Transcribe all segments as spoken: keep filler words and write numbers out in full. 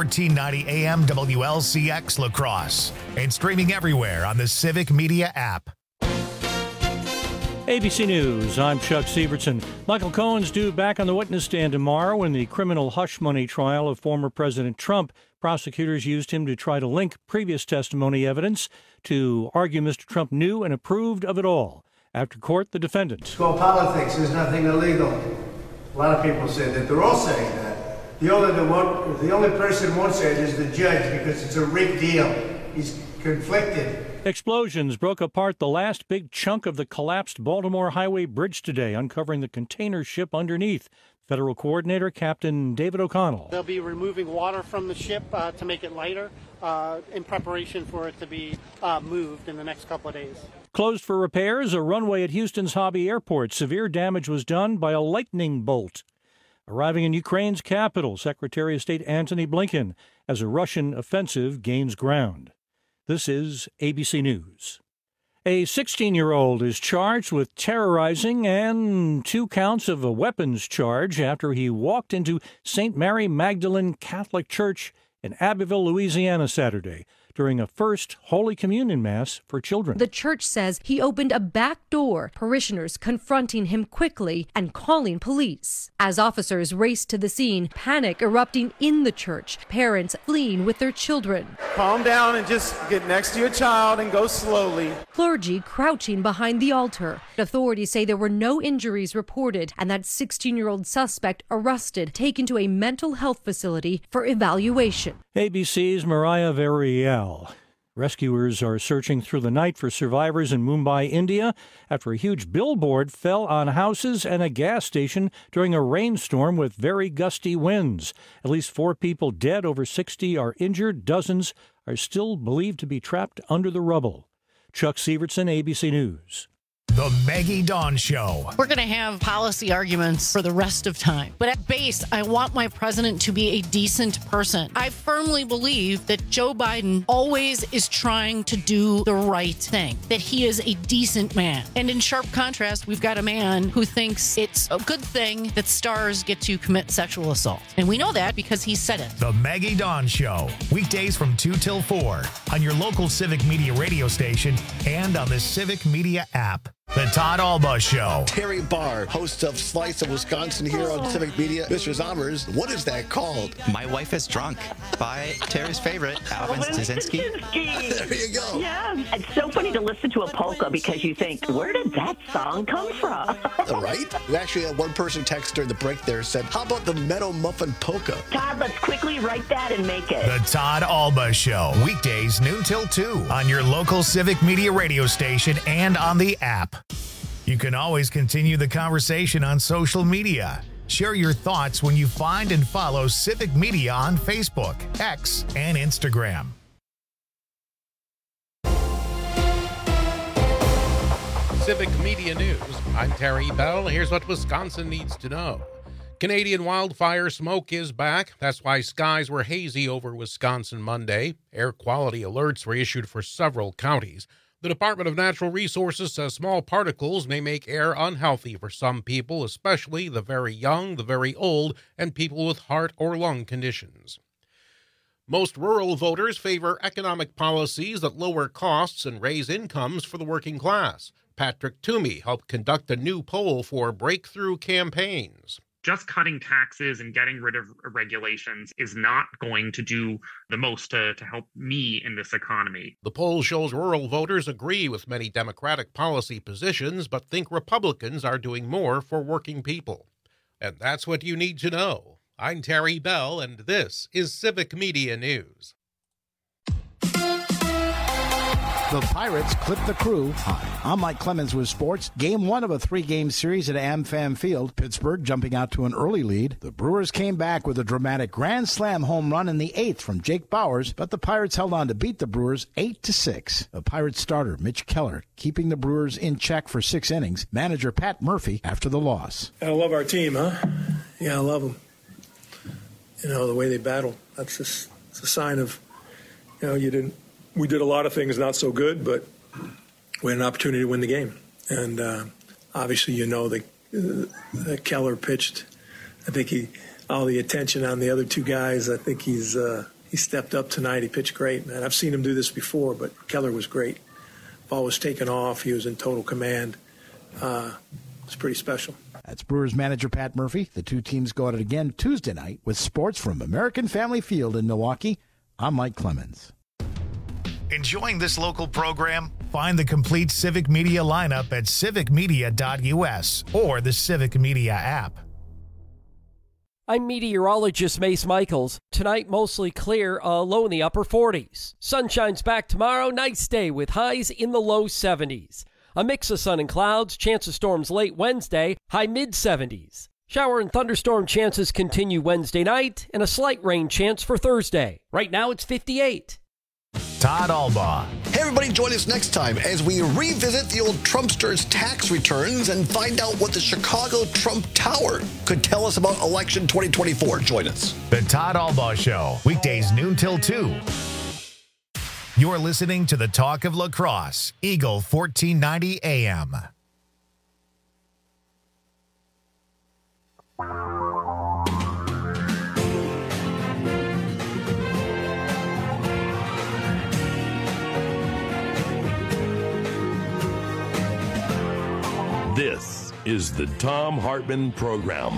fourteen ninety A M W L C X La Crosse, and streaming everywhere on the Civic Media app. A B C News, I'm Chuck Sievertson. Michael Cohen's due back on the witness stand tomorrow in the criminal hush money trial of former President Trump. Prosecutors used him to try to link previous testimony evidence to argue Mister Trump knew and approved of it all. After court, the defendant. It's called politics. There's nothing illegal. A lot of people say that. They're all saying that. The only, the, one, the only person who won't say it is the judge because it's a rigged deal. He's conflicted. Explosions broke apart the last big chunk of the collapsed Baltimore Highway Bridge today, uncovering the container ship underneath. Federal Coordinator Captain David O'Connell. They'll be removing water from the ship uh, to make it lighter uh, in preparation for it to be uh, moved in the next couple of days. Closed for repairs, a runway at Houston's Hobby Airport. Severe damage was done by a lightning bolt. Arriving in Ukraine's capital, Secretary of State Antony Blinken, as a Russian offensive gains ground. This is A B C News. A sixteen-year-old is charged with terrorizing and two counts of a weapons charge after he walked into Saint Mary Magdalene Catholic Church in Abbeville, Louisiana, Saturday during a first Holy Communion Mass for children. The church says he opened a back door, parishioners confronting him quickly and calling police. As officers raced to the scene, panic erupting in the church, parents fleeing with their children. Calm down and just get next to your child and go slowly. Clergy crouching behind the altar. Authorities say there were no injuries reported and that sixteen-year-old suspect arrested, taken to a mental health facility for evaluation. A B C's Mariah Variel. Rescuers are searching through the night for survivors in Mumbai, India, after a huge billboard fell on houses and a gas station during a rainstorm with very gusty winds. At least four people dead, over sixty are injured, dozens are still believed to be trapped under the rubble. Chuck Sievertson, A B C News. The Maggie Dawn Show. We're going to have policy arguments for the rest of time. But at base, I want my president to be a decent person. I firmly believe that Joe Biden always is trying to do the right thing, that he is a decent man. And in sharp contrast, we've got a man who thinks it's a good thing that stars get to commit sexual assault. And we know that because he said it. The Maggie Dawn Show. Weekdays from two till four on your local Civic Media radio station and on the Civic Media app. The Todd Alba Show. Terry Barr, host of Slice of Wisconsin here on Civic Media. Mister Zommers, what is that called? My Wife is Drunk by Terry's favorite, Alvin Staszynski. There you go. Yeah, it's so funny to listen to a polka because you think, where did that song come from? Right? We actually had one person text during the break there said, how about the Meadow Muffin Polka? Todd, let's quickly write that and make it. The Todd Alba Show. Weekdays noon till two on your local Civic Media radio station and on the app. You can always continue the conversation on social media. Share your thoughts when you find and follow Civic Media on Facebook, X, and Instagram. Civic Media News. I'm Terry Bell. Here's what Wisconsin needs to know. Canadian wildfire smoke is back. That's why skies were hazy over Wisconsin Monday. Air quality alerts were issued for several counties. The Department of Natural Resources says small particles may make air unhealthy for some people, especially the very young, the very old, and people with heart or lung conditions. Most rural voters favor economic policies that lower costs and raise incomes for the working class. Patrick Toomey helped conduct a new poll for Breakthrough Campaigns. Just cutting taxes and getting rid of regulations is not going to do the most to, to help me in this economy. The poll shows rural voters agree with many Democratic policy positions, but think Republicans are doing more for working people. And that's what you need to know. I'm Terry Bell, and this is Civic Media News. The Pirates clipped the Crew. Hi, I'm Mike Clemens with sports. Game one of a three-game series at AmFam Field. Pittsburgh jumping out to an early lead. The Brewers came back with a dramatic grand slam home run in the eighth from Jake Bauers, but the Pirates held on to beat the Brewers eight to six. The Pirates starter, Mitch Keller, keeping the Brewers in check for six innings. Manager Pat Murphy after the loss. I love our team, huh? Yeah, I love them. You know, the way they battle. That's just it's a sign of, you know, you didn't. We did a lot of things not so good, but we had an opportunity to win the game. And uh, obviously, you know, that uh, Keller pitched. I think he all the attention on the other two guys. I think he's uh, he stepped up tonight. He pitched great, man. I've seen him do this before, but Keller was great. Ball was taken off. He was in total command. Uh, it's pretty special. That's Brewers manager Pat Murphy. The two teams go at it again Tuesday night with sports from American Family Field in Milwaukee. I'm Mike Clemens. Enjoying this local program? Find the complete Civic Media lineup at civic media dot u s or the Civic Media app. I'm meteorologist Mace Michaels. Tonight, mostly clear, uh, low in the upper forties. Sunshine's back tomorrow, nice day with highs in the low seventies. A mix of sun and clouds, chance of storms late Wednesday, high mid-seventies. Shower and thunderstorm chances continue Wednesday night, and a slight rain chance for Thursday. Right now, it's fifty-eight. Todd Albaugh. Hey, everybody, join us next time as we revisit the old Trumpsters' tax returns and find out what the Chicago Trump Tower could tell us about election twenty twenty-four. Join us. The Todd Albaugh Show, weekdays noon till two. You're listening to the Talk of La Crosse, Eagle fourteen ninety A M. This is the Thom Hartmann Program.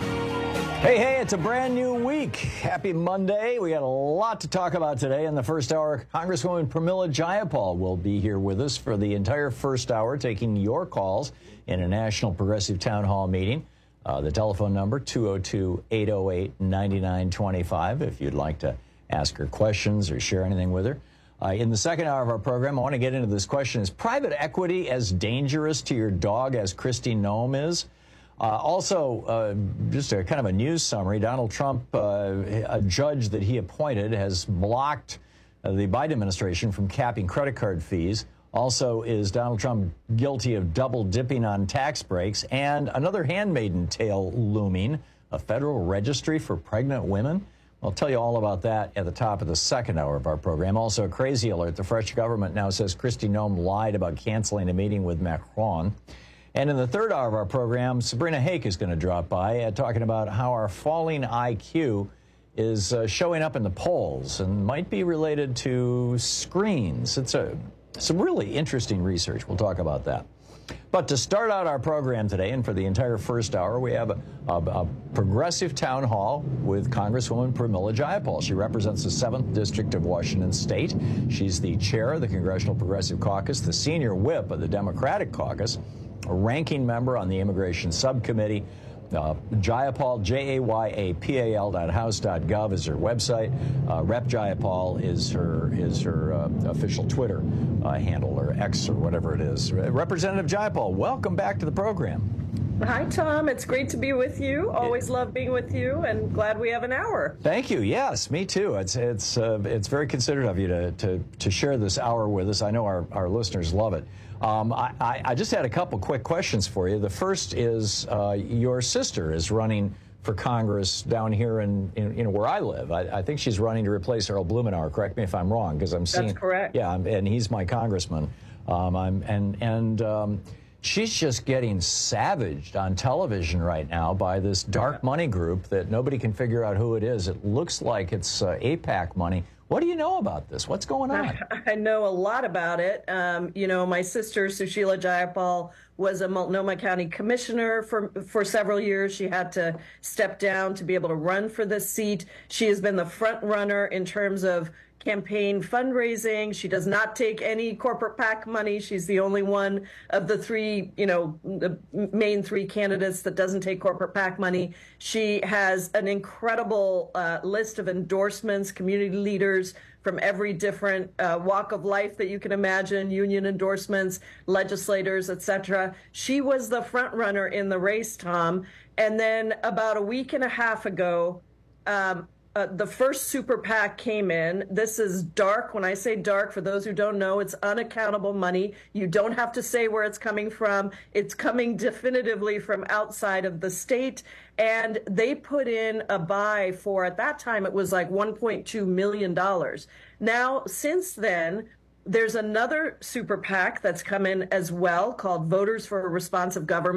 Hey, hey, it's a brand new week. Happy Monday. We got a lot to talk about today. In the first hour, Congresswoman Pramila Jayapal will be here with us for the entire first hour, taking your calls in a National Progressive Town Hall meeting. Uh, the telephone number, two oh two, eight oh eight, nine nine two five, if you'd like to ask her questions or share anything with her. Uh, in the second hour of our program, I want to get into this question. Is private equity as dangerous to your dog as Kristi Noem is? Uh, also, uh, just a kind of a news summary, Donald Trump, uh, a judge that he appointed, has blocked uh, the Biden administration from capping credit card fees. Also, is Donald Trump guilty of double dipping on tax breaks? And another handmaiden tale looming, a federal registry for pregnant women. I'll tell you all about that at the top of the second hour of our program. Also, a crazy alert. The French government now says Kristi Noem lied about canceling a meeting with Macron. And in the third hour of our program, Sabrina Hake is going to drop by uh, talking about how our falling I Q is uh, showing up in the polls and might be related to screens. It's a, some really interesting research. We'll talk about that. But to start out our program today, and for the entire first hour, we have a, a, a progressive town hall with Congresswoman Pramila Jayapal. She represents the seventh District of Washington State. She's the chair of the Congressional Progressive Caucus, the senior whip of the Democratic Caucus, a ranking member on the Immigration Subcommittee. Uh, Jayapal, J A Y A P A L dot house dot gov is her website. Uh, Rep Jayapal is her is her uh, official Twitter uh, handle, or X, or whatever it is. Representative Jayapal, welcome back to the program. Hi, Tom. It's great to be with you. Always love being with you, and glad we have an hour. Thank you. Yes, me too. It's it's uh, it's very considerate of you to, to to share this hour with us. I know our, our listeners love it. Um, I, I just had a couple quick questions for you. The first is uh, your sister is running for Congress down here in, in you know where I live. I, I think she's running to replace Earl Blumenauer. Correct me if I'm wrong, because I'm seeing. That's correct. Yeah, and he's my congressman. Um, I'm and and. Um, She's just getting savaged on television right now by this dark money group that nobody can figure out who it is. It looks like it's uh, AIPAC money. What do you know about this? What's going on? I know a lot about it. Um, you know, my sister, Sushila Jayapal, was a Multnomah County commissioner for for several years. She had to step down to be able to run for this seat. She has been the front runner in terms of campaign fundraising. She does not take any corporate PAC money. She's the only one of the three, you know, the main three candidates that doesn't take corporate PAC money. She has an incredible uh, list of endorsements, community leaders from every different uh, walk of life that you can imagine, union endorsements, legislators, et cetera. She was the front runner in the race, Tom. And then about a week and a half ago, um, Uh, the first super PAC came in. This is dark. When I say dark, for those who don't know, it's unaccountable money. You don't have to say where it's coming from. It's coming definitively from outside of the state. And they put in a buy for, at that time, it was like one point two million dollars. Now, since then, there's another super PAC that's come in as well called Voters for a Responsive Government.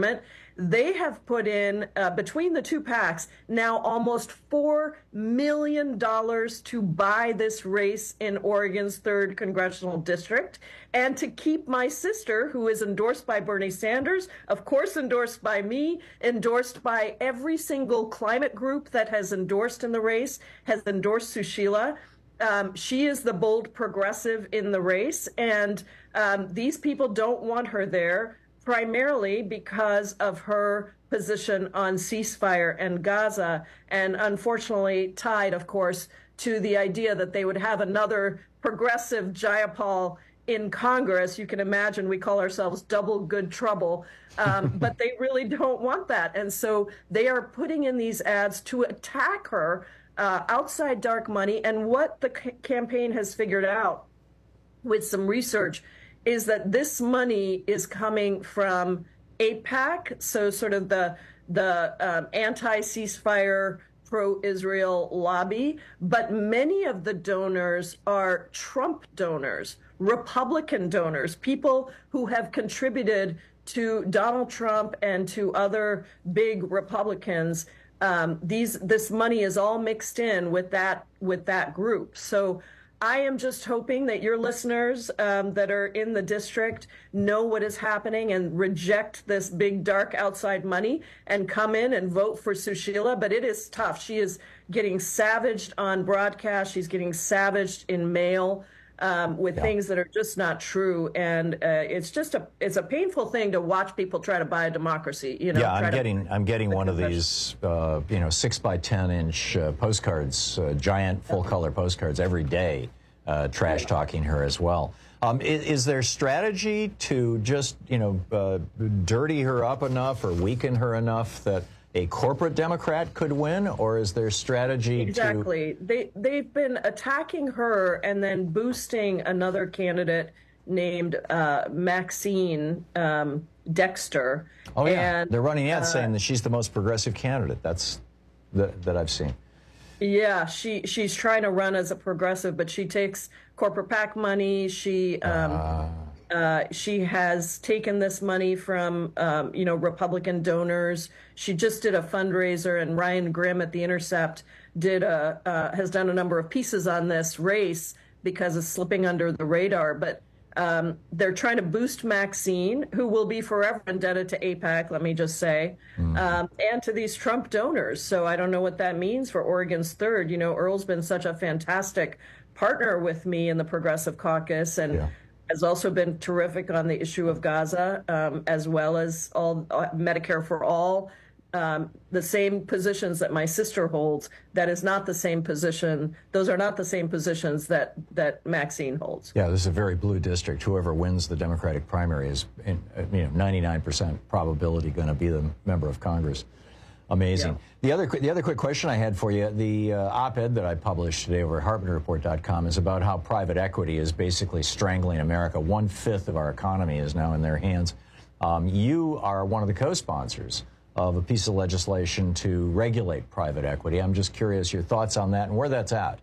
They have put in, uh, between the two PACs, now almost four million dollars to buy this race in Oregon's third congressional district and to keep my sister, who is endorsed by Bernie Sanders, of course endorsed by me, endorsed by every single climate group that has endorsed in the race, has endorsed Sushila. Um, she is the bold progressive in the race, and um, these people don't want her there, primarily because of her position on ceasefire and Gaza, and unfortunately tied, of course, to the idea that they would have another progressive Jayapal in Congress. You can imagine we call ourselves double good trouble, um, but they really don't want that. And so they are putting in these ads to attack her uh, outside dark money. And what the c- campaign has figured out with some research is that this money is coming from AIPAC, so sort of the the um, anti-ceasefire, pro-Israel lobby, but many of the donors are Trump donors, Republican donors, people who have contributed to Donald Trump and to other big Republicans. Um, these this money is all mixed in with that with that group. So I am just hoping that your listeners um, that are in the district know what is happening and reject this big, dark outside money and come in and vote for Sushila. But it is tough. She is getting savaged on broadcast. She's getting savaged in mail um, with yeah. things that are just not true. And uh, it's just a it's a painful thing to watch people try to buy a democracy. You know, yeah, I'm to, getting I'm getting one of these uh, you know six by ten inch uh, postcards, uh, giant full color postcards every day, uh, trash talking her as well. Um, is, is there strategy to just you know uh, dirty her up enough or weaken her enough that a corporate Democrat could win, or is there strategy exactly. to... They, they've been attacking her and then boosting another candidate named uh, Maxine um, Dexter. Oh, yeah. And, they're running ads uh, saying that she's the most progressive candidate. That's that, that I've seen. Yeah, she she's trying to run as a progressive, but she takes corporate PAC money. She... Um, uh. Uh, she has taken this money from, um, you know, Republican donors. She just did a fundraiser, and Ryan Grimm at The Intercept did a uh, has done a number of pieces on this race because it's slipping under the radar. But um, they're trying to boost Maxine, who will be forever indebted to AIPAC, let me just say, mm. um, and to these Trump donors. So I don't know what that means for Oregon's third. You know, Earl's been such a fantastic partner with me in the Progressive Caucus, and yeah. has also been terrific on the issue of Gaza, um, as well as all uh, Medicare for all, um, the same positions that my sister holds. That is not the same position. Those are not the same positions that, that Maxine holds. Yeah, this is a very blue district. Whoever wins the Democratic primary is, in, you know, ninety-nine percent probability going to be the member of Congress. Amazing. Yeah. The other the other quick question I had for you, the uh, op-ed that I published today over at Hartman Report dot com is about how private equity is basically strangling America. One-fifth of our economy is now in their hands. Um, you are one of the co-sponsors of a piece of legislation to regulate private equity. I'm just curious your thoughts on that and where that's at.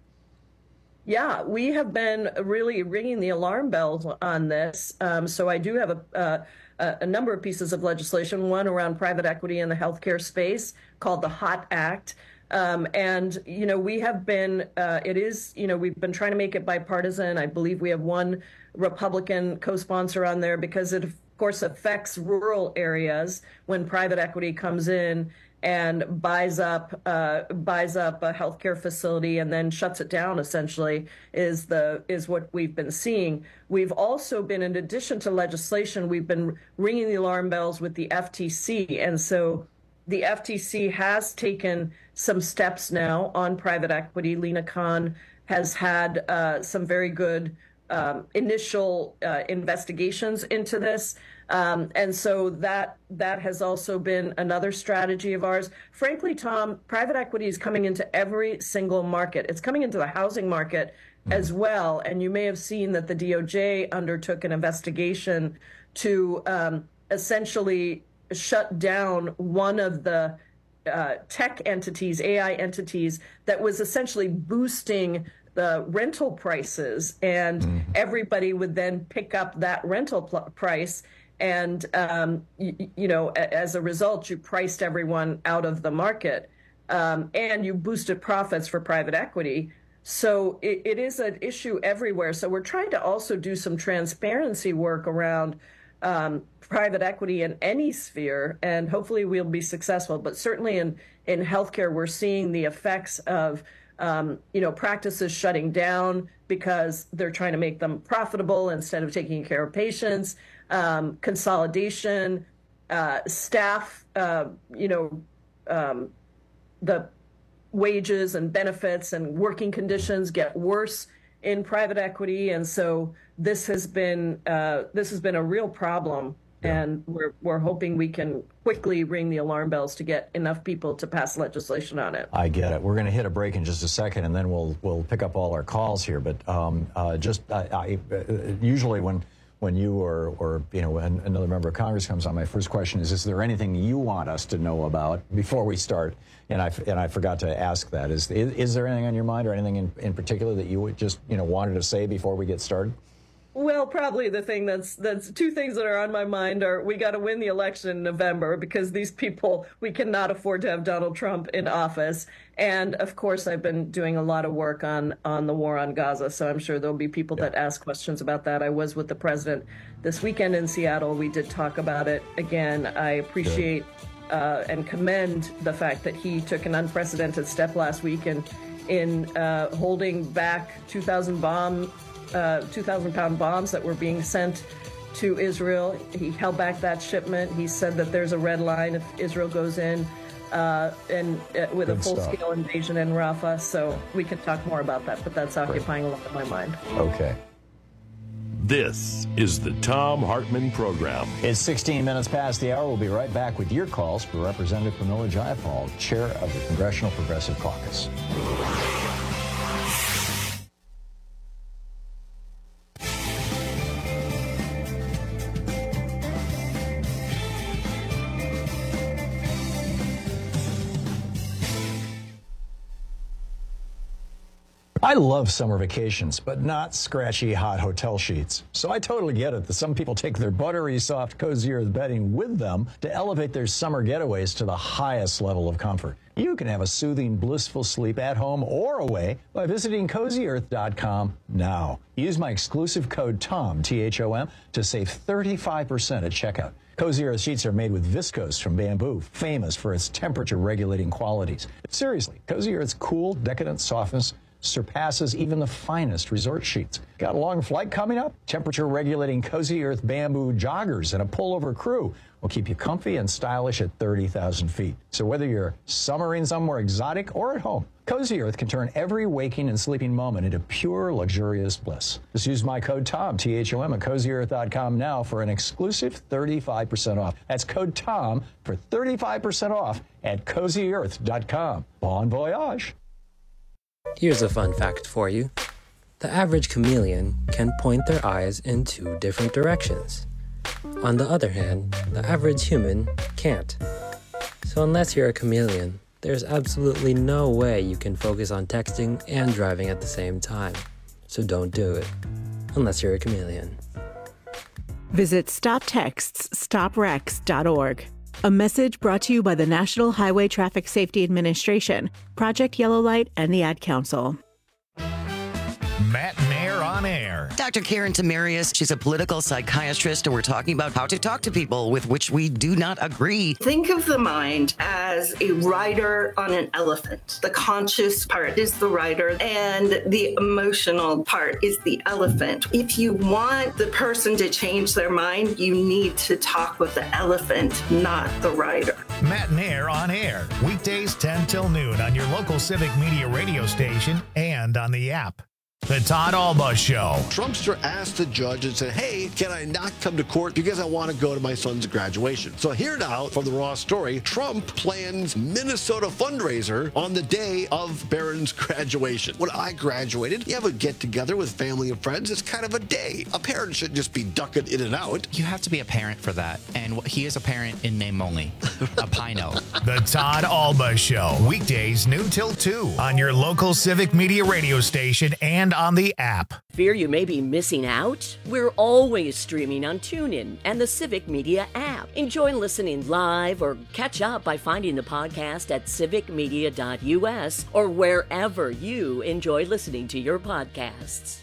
Yeah, we have been really ringing the alarm bells on this. Um, so I do have a... Uh, a number of pieces of legislation, one around private equity in the healthcare space called the HOT Act. Um, and, you know, we have been, uh, it is, you know, we've been trying to make it bipartisan. I believe we have one Republican co-sponsor on there because it, of course, affects rural areas when private equity comes in and buys up uh, buys up a healthcare facility and then shuts it down. Essentially, is the is what we've been seeing. We've also been, in addition to legislation, we've been ringing the alarm bells with the F T C, and so the F T C has taken some steps now on private equity. Lena Khan has had uh, some very good um, initial uh, investigations into this. Um, and so that that has also been another strategy of ours. Frankly, Tom, private equity is coming into every single market. It's coming into the housing market as well. And you may have seen that the D O J undertook an investigation to um, essentially shut down one of the uh, tech entities, A I entities, that was essentially boosting the rental prices. And mm-hmm. everybody would then pick up that rental pl- price. And, um, you, you know, as a result, you priced everyone out of the market, um, and you boosted profits for private equity. So it, it is an issue everywhere. So we're trying to also do some transparency work around um, private equity in any sphere, and hopefully we'll be successful. But certainly in, in healthcare, we're seeing the effects of, um, you know, practices shutting down because they're trying to make them profitable instead of taking care of patients. Um, consolidation, uh, staff, uh, you know, um, the wages and benefits and working conditions get worse in private equity, and so this has been uh, this has been a real problem. Yeah. And we're we're hoping we can quickly ring the alarm bells to get enough people to pass legislation on it. I get it. We're going to hit a break in just a second, and then we'll we'll pick up all our calls here. But um, uh, just I, I, uh, usually when. When you or, or you know, when another member of Congress comes on, my first question is, is there anything you want us to know about before we start? And I, and I forgot to ask that. Is, is, is there anything on your mind or anything in, in particular that you would just, you know, wanted to say before we get started? Well, probably the thing that's that's two things that are on my mind are we got to win the election in November because these people, we cannot afford to have Donald Trump in office. And of course, I've been doing a lot of work on on the war on Gaza. So I'm sure there'll be people yeah. that ask questions about that. I was with the president this weekend in Seattle. We did talk about it again. I appreciate uh, and commend the fact that he took an unprecedented step last week in, in uh, holding back two thousand bomb Uh, two thousand pound bombs that were being sent to Israel. He held back that shipment. He said that there's a red line if Israel goes in uh, and uh, with Good a full-scale invasion in Rafah. So we can talk more about that, but that's occupying Great. a lot of my mind. Okay. This is the Thom Hartmann Program. It's sixteen minutes past the hour. We'll be right back with your calls for Representative Pramila Jayapal, chair of the Congressional Progressive Caucus. I love summer vacations, but not scratchy, hot hotel sheets. So I totally get it that some people take their buttery, soft, Cozy Earth bedding with them to elevate their summer getaways to the highest level of comfort. You can have a soothing, blissful sleep at home or away by visiting cozy earth dot com now. Use my exclusive code THOM, T H O M, to save thirty-five percent at checkout. Cozy Earth sheets are made with viscose from bamboo, famous for its temperature-regulating qualities. Seriously, Cozy Earth's cool, decadent softness surpasses even the finest resort sheets. Got a long flight coming up? Temperature-regulating Cozy Earth bamboo joggers and a pullover crew will keep you comfy and stylish at thirty thousand feet. So whether you're summering somewhere exotic or at home, Cozy Earth can turn every waking and sleeping moment into pure, luxurious bliss. Just use my code THOM, T H O M, at cozy earth dot com now for an exclusive thirty-five percent off. That's code THOM for thirty-five percent off at cozy earth dot com. Bon voyage. Here's a fun fact for you. The average chameleon can point their eyes in two different directions. On the other hand, the average human can't. So unless you're a chameleon, there's absolutely no way you can focus on texting and driving at the same time. So don't do it, unless you're a chameleon. Visit stop texts stop wrecks dot org. A message brought to you by the National Highway Traffic Safety Administration, Project Yellow Light, and the Ad Council. Matt Nair on air. Doctor Karen Tamarius, she's a political psychiatrist, and we're talking about how to talk to people with which we do not agree. Think of the mind as a rider on an elephant. The conscious part is the rider, and the emotional part is the elephant. If you want the person to change their mind, you need to talk with the elephant, not the rider. Matt Nair on air, weekdays ten till noon on your local Civic Media radio station and on the app. The Todd Alba Show. Trumpster asked the judge and said, hey, can I not come to court because I want to go to my son's graduation? So here now from the Raw Story, Trump plans Minnesota fundraiser on the day of Barron's graduation. When I graduated, you have a get-together with family and friends. It's kind of a day. A parent shouldn't just be ducking in and out. You have to be a parent for that. And he is a parent in name only. A Pino. The Todd Alba Show. Weekdays noon till two on your local Civic Media radio station and on the app. Fear you may be missing out? We're always streaming on TuneIn and the Civic Media app. Enjoy listening live or catch up by finding the podcast at civic media dot u s or wherever you enjoy listening to your podcasts.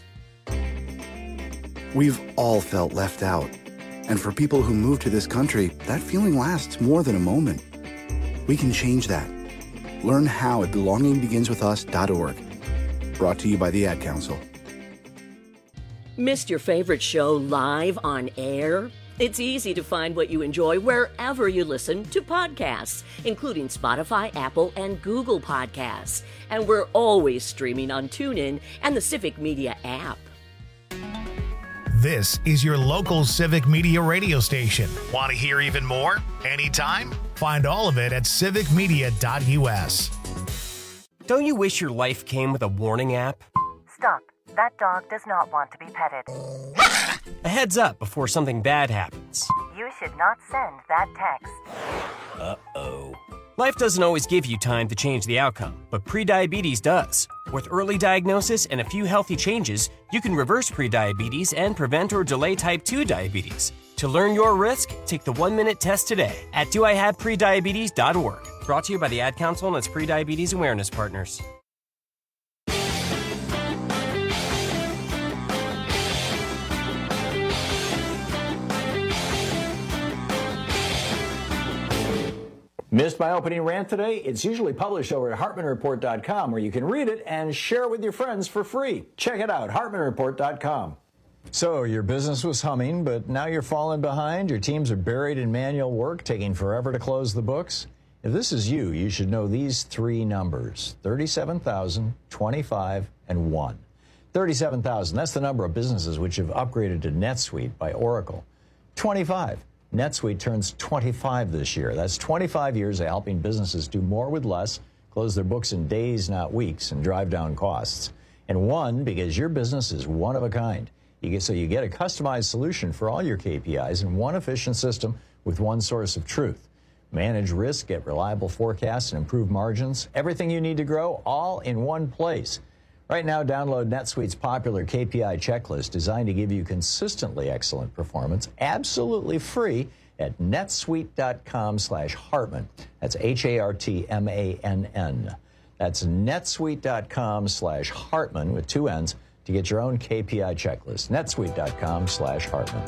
We've all felt left out. And for people who move to this country, that feeling lasts more than a moment. We can change that. Learn how at belonging begins with us dot org. Brought to you by the Ad Council. Missed your favorite show live on air? It's easy to find what you enjoy wherever you listen to podcasts, including Spotify, Apple, and Google Podcasts. And we're always streaming on TuneIn and the Civic Media app. This is your local Civic Media radio station. Want to hear even more? Anytime? Find all of it at civic media dot u s. Don't you wish your life came with a warning app? Stop. That dog does not want to be petted. A heads up before something bad happens. You should not send that text. Uh-oh. Life doesn't always give you time to change the outcome, but prediabetes does. With early diagnosis and a few healthy changes, you can reverse prediabetes and prevent or delay type two diabetes. To learn your risk, take the one-minute test today at do I have prediabetes dot org. Brought to you by the Ad Council and its prediabetes awareness partners. Missed my opening rant today? It's usually published over at hartman report dot com, where you can read it and share it with your friends for free. Check it out, hartman report dot com. So your business was humming, but now you're falling behind. Your teams are buried in manual work, taking forever to close the books. If this is you, you should know these three numbers: thirty-seven thousand, twenty-five, and one. thirty-seven thousand, that's the number of businesses which have upgraded to NetSuite by Oracle. twenty-five. NetSuite turns twenty-five this year. That's twenty-five years of helping businesses do more with less, close their books in days, not weeks, and drive down costs. And one, because your business is one of a kind. You get, so you get a customized solution for all your K P Is in one efficient system with one source of truth. Manage risk, get reliable forecasts, and improve margins. Everything you need to grow, all in one place. Right now, download NetSuite's popular K P I checklist designed to give you consistently excellent performance, absolutely free, at netsuite dot com slash Hartman. That's H A R T M A N N. That's netsuite dot com slash Hartman with two N's to get your own K P I checklist. netsuite dot com slash Hartman.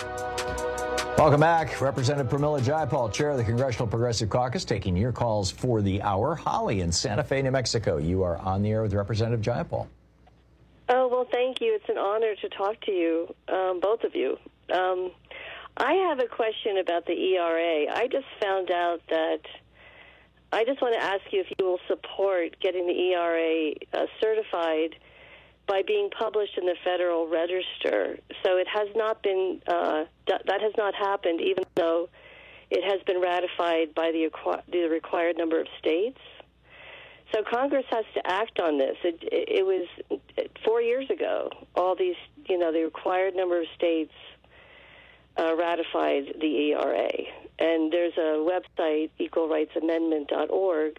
Welcome back. Representative Pramila Jayapal, chair of the Congressional Progressive Caucus, taking your calls for the hour. Holly in Santa Fe, New Mexico, you are on the air with Representative Jayapal. Oh, well, thank you. It's an honor to talk to you, um, both of you. Um, I have a question about the E R A. I just found out that I just want to ask you if you will support getting the E R A uh, certified by being published in the Federal Register. So it has not been, uh, that has not happened, even though it has been ratified by the, the required number of states. So Congress has to act on this. It, it, it was four years ago, all these, you know, the required number of states uh, ratified the E R A. And there's a website, equal rights amendment dot org.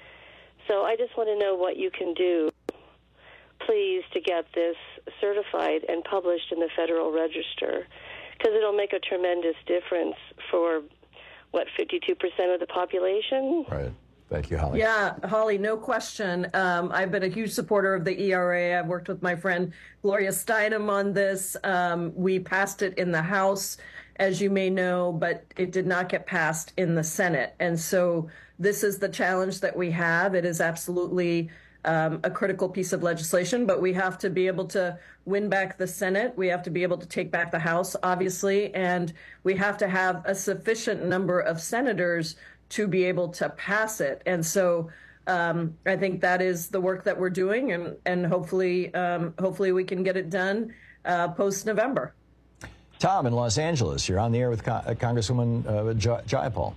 So I just want to know what you can do, please, to get this certified and published in the Federal Register, because it'll make a tremendous difference for, what, fifty-two percent of the population? Right. Thank you, Holly. Yeah, Holly, no question. Um, I've been a huge supporter of the E R A. I've worked with my friend Gloria Steinem on this. Um, we passed it in the House, as you may know, but it did not get passed in the Senate. And so this is the challenge that we have. It is absolutely Um, a critical piece of legislation, but we have to be able to win back the Senate. We have to be able to take back the House, obviously, and we have to have a sufficient number of senators to be able to pass it. And so um, I think that is the work that we're doing, and, and hopefully, um, hopefully we can get it done uh, post-November. Tom in Los Angeles, you're on the air with Con- uh, Congresswoman uh, J- Jayapal.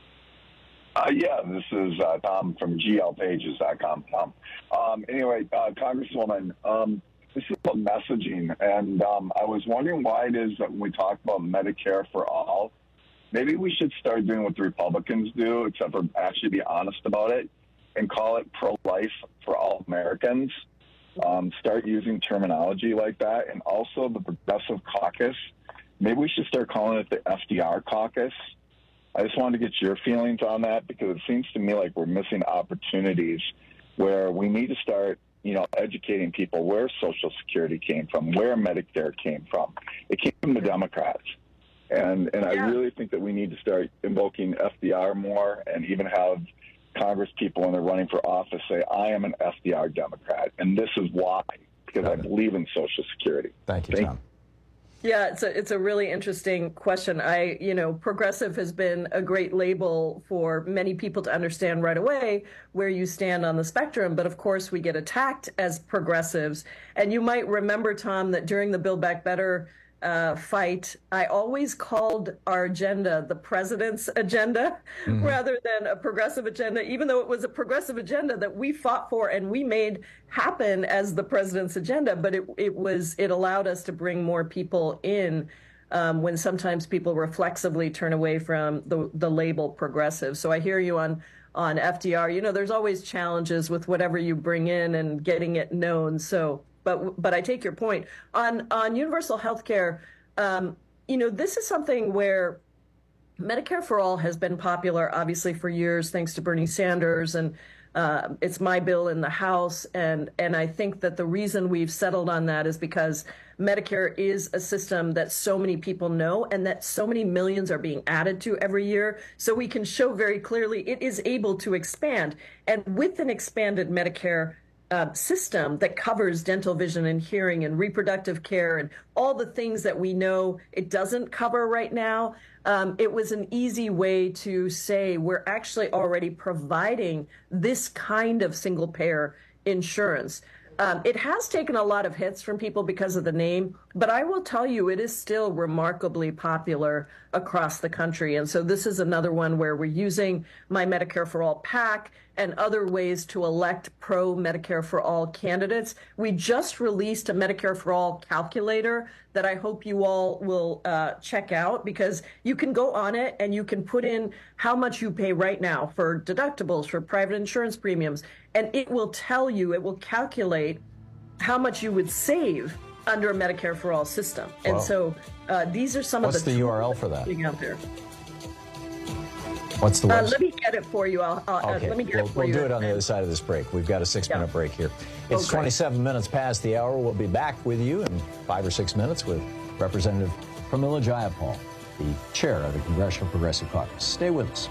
Uh, yeah, this is uh, Tom from G L pages dot com. Tom. Um, anyway, uh, Congresswoman, um, this is about messaging, and um, I was wondering why it is that when we talk about Medicare for all, maybe we should start doing what the Republicans do, except for actually be honest about it, and call it pro-life for all Americans. um, start using terminology like that. And also the Progressive Caucus, maybe we should start calling it the F D R Caucus. I just wanted to get your feelings on that, because it seems to me like we're missing opportunities where we need to start, you know, educating people where Social Security came from, where Medicare came from. It came from the Democrats. And and I really think that we need to start invoking F D R more, and even have Congress people, when they're running for office, say, I am an F D R Democrat, and this is why, because I believe in Social Security. Thank you, Tom. Yeah, it's a, it's a really interesting question. I, you know, progressive has been a great label for many people to understand right away where you stand on the spectrum. But of course, we get attacked as progressives. And you might remember, Tom, that during the Build Back Better uh, fight, I always called our agenda the president's agenda mm-hmm. rather than a progressive agenda, even though it was a progressive agenda that we fought for and we made happen as the president's agenda. But it, it was it allowed us to bring more people in um, when sometimes people reflexively turn away from the, the label progressive. So I hear you on on F D R. You know, there's always challenges with whatever you bring in and getting it known. So But but I take your point. On on universal health care, um, you know, this is something where Medicare for All has been popular, obviously, for years, thanks to Bernie Sanders. And uh, it's my bill in the House. And, and I think that the reason we've settled on that is because Medicare is a system that so many people know and that so many millions are being added to every year. So we can show very clearly it is able to expand. And with an expanded Medicare Uh, system that covers dental, vision, and hearing and reproductive care and all the things that we know it doesn't cover right now, um, it was an easy way to say we're actually already providing this kind of single payer insurance. Um, it has taken a lot of hits from people because of the name, but I will tell you it is still remarkably popular across the country. And so this is another one where we're using My Medicare for All PAC and other ways to elect pro-Medicare for All candidates. We just released a Medicare for All calculator that I hope you all will uh, check out, because you can go on it and you can put in how much you pay right now for deductibles, for private insurance premiums, and it will tell you, it will calculate how much you would save under a Medicare for All system. And Wow. so uh, these are some What's of the, the U R L for that? Out there. What's the Uh, website? let me get it for you. I'll, I'll, Okay, uh, let me get we'll, it for we'll you. do it on the other side of this break. We've got a six-minute Yeah. break here. It's Oh, great. twenty-seven minutes past the hour. We'll be back with you in five or six minutes with Representative Pramila Jayapal, the chair of the Congressional Progressive Caucus. Stay with us.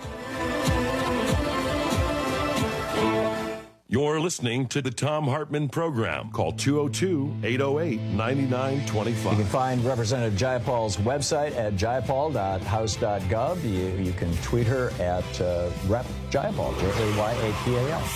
You're listening to the Tom Hartman Program. Call two oh two, eight oh eight, nine nine two You five. can find Representative Jayapal's website at jayapal dot house dot gov. You, you can tweet her at uh, Rep Jayapal, J A Y A P A L.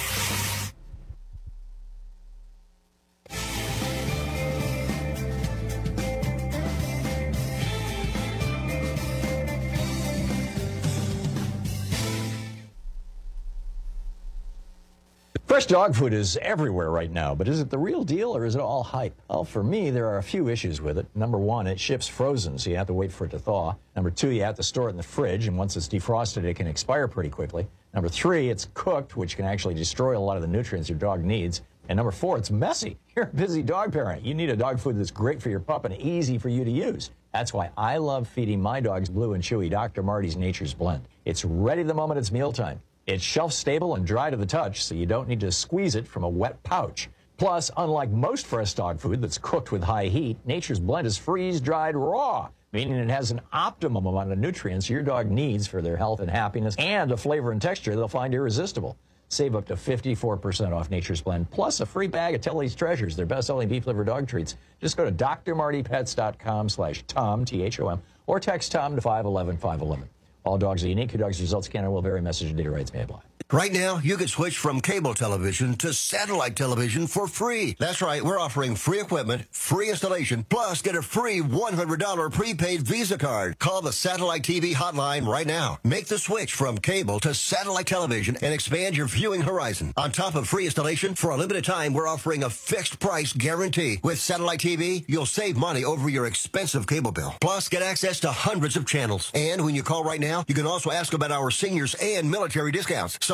Fresh dog food is everywhere right now, but is it the real deal or is it all hype? Well, for me, there are a few issues with it. Number one, it ships frozen, so you have to wait for it to thaw. Number two, you have to store it in the fridge, and once it's defrosted, it can expire pretty quickly. Number three, it's cooked, which can actually destroy a lot of the nutrients your dog needs. And number four, it's messy. You're a busy dog parent. You need a dog food that's great for your pup and easy for you to use. That's why I love feeding my dogs Blue and Chewy Doctor Marty's Nature's Blend. It's ready the moment it's mealtime. It's shelf-stable and dry to the touch, so you don't need to squeeze it from a wet pouch. Plus, unlike most fresh dog food that's cooked with high heat, Nature's Blend is freeze-dried raw, meaning it has an optimum amount of nutrients your dog needs for their health and happiness, and a flavor and texture they'll find irresistible. Save up to fifty-four percent off Nature's Blend, plus a free bag of Tilly's Treasures, their best-selling beef-liver dog treats. Just go to d r marty pets dot com slash Tom, T H O M, or text Tom to five one one five one one. All dogs are unique. Your dog's results can and will vary. Message and data rights may apply. Right now, you can switch from cable television to satellite television for free. That's right. We're offering free equipment, free installation, plus get a free one hundred dollars prepaid Visa card. Call the Satellite T V hotline right now. Make the switch from cable to satellite television and expand your viewing horizon. On top of free installation, for a limited time, we're offering a fixed price guarantee. With Satellite T V, you'll save money over your expensive cable bill. Plus, get access to hundreds of channels. And when you call right now, you can also ask about our seniors and military discounts. So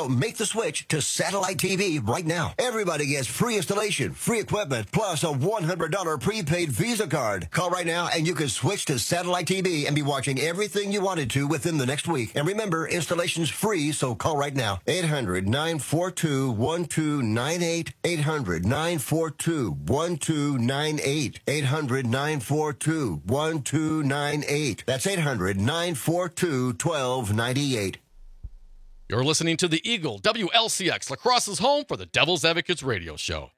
make the switch to satellite T V right now. Everybody gets free installation, free equipment, plus a one hundred dollars prepaid Visa card. Call right now and you can switch to satellite T V and be watching everything you wanted to within the next week. And remember, installation's free, so call right now. eight hundred, nine four two, one two nine eight. eight hundred, nine four two, one two nine eight. eight hundred, nine four two, one two nine eight. That's eight hundred, nine four two, one two nine eight. You're listening to the Eagle, W L C X, La Crosse's home for the Devil's Advocates radio show.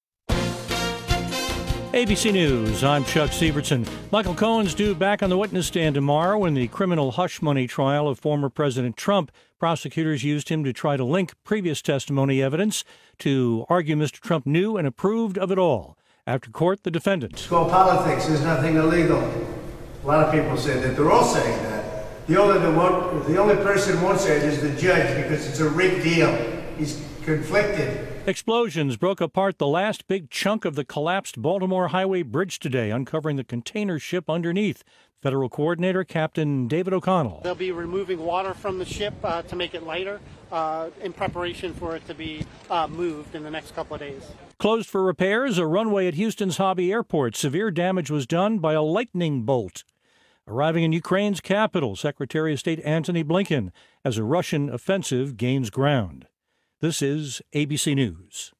A B C News, I'm Chuck Sievertson. Michael Cohen's due back on the witness stand tomorrow in the criminal hush money trial of former President Trump. Prosecutors used him to try to link previous testimony evidence to argue Mister Trump knew and approved of it all. After court, the defendant. It's called politics. There's nothing illegal. A lot of people say that. They're all saying that. The only, the, one, the only person who won't say it is the judge because it's a rigged deal. He's conflicted. Explosions broke apart the last big chunk of the collapsed Baltimore Highway Bridge today, uncovering the container ship underneath. Federal Coordinator Captain David O'Connell. They'll be removing water from the ship uh, to make it lighter uh, in preparation for it to be uh, moved in the next couple of days. Closed for repairs, a runway at Houston's Hobby Airport. Severe damage was done by a lightning bolt. Arriving in Ukraine's capital, Secretary of State Antony Blinken, as a Russian offensive gains ground. This is A B C News.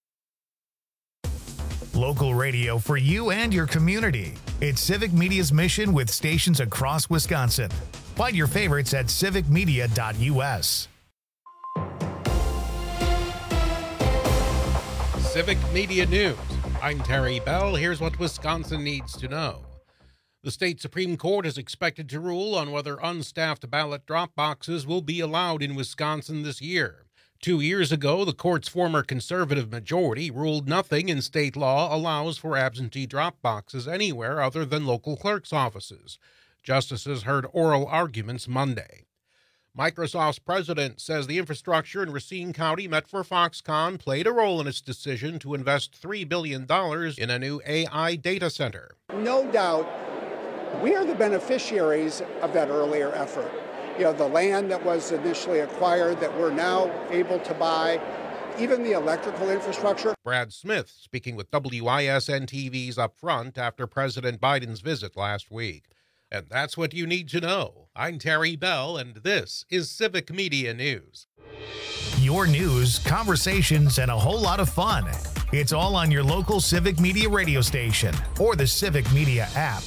Local radio for you and your community. It's Civic Media's mission with stations across Wisconsin. Find your favorites at civic media dot u s. Civic Media News. I'm Terry Bell. Here's what Wisconsin needs to know. The state Supreme Court is expected to rule on whether unstaffed ballot drop boxes will be allowed in Wisconsin this year. Two years ago, the court's former conservative majority ruled nothing in state law allows for absentee drop boxes anywhere other than local clerk's offices. Justices heard oral arguments Monday. Microsoft's president says the infrastructure in Racine County met for Foxconn played a role in its decision to invest three billion dollars in a new A I data center. No doubt, we are the beneficiaries of that earlier effort. You know, the land that was initially acquired that we're now able to buy, even the electrical infrastructure. Brad Smith speaking with W I S N T V's Up Front after President Biden's visit last week. And that's what you need to know. I'm Terry Bell, and this is Civic Media News. Your news, conversations, and a whole lot of fun. It's all on your local Civic Media radio station or the Civic Media app.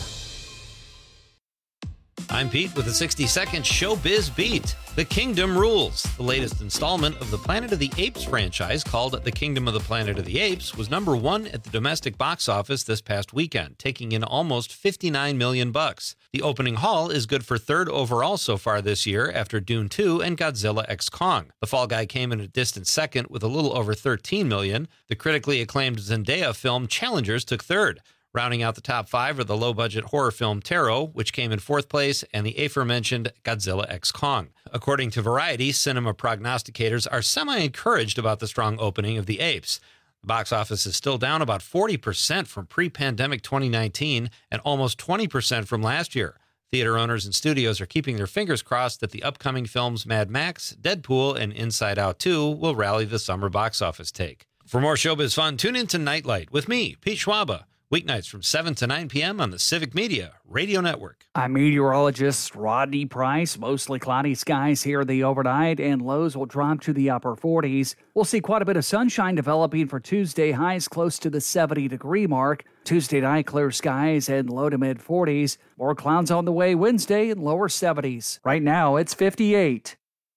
I'm Pete with a sixty-second Showbiz Beat. The Kingdom Rules, the latest installment of the Planet of the Apes franchise called The Kingdom of the Planet of the Apes, was number one at the domestic box office this past weekend, taking in almost fifty-nine million bucks. The opening haul is good for third overall so far this year after Dune two and Godzilla X Kong. The Fall Guy came in a distant second with a little over thirteen million. The critically acclaimed Zendaya film Challengers took third. Rounding out the top five are the low-budget horror film Tarot, which came in fourth place, and the aforementioned Godzilla X Kong. According to Variety, cinema prognosticators are semi-encouraged about the strong opening of The Apes. The box office is still down about forty percent from pre-pandemic twenty nineteen and almost twenty percent from last year. Theater owners and studios are keeping their fingers crossed that the upcoming films Mad Max, Deadpool, and Inside Out two will rally the summer box office take. For more showbiz fun, tune in to Nightlight with me, Pete Schwaba. Weeknights from seven to nine p.m. on the Civic Media Radio Network. I'm meteorologist Rodney Price. Mostly cloudy skies here the overnight, and lows will drop to the upper forties. We'll see quite a bit of sunshine developing for Tuesday, highs close to the seventy-degree mark. Tuesday night, clear skies and low to mid-forties. More clouds on the way Wednesday and lower seventies. Right now, it's fifty-eight.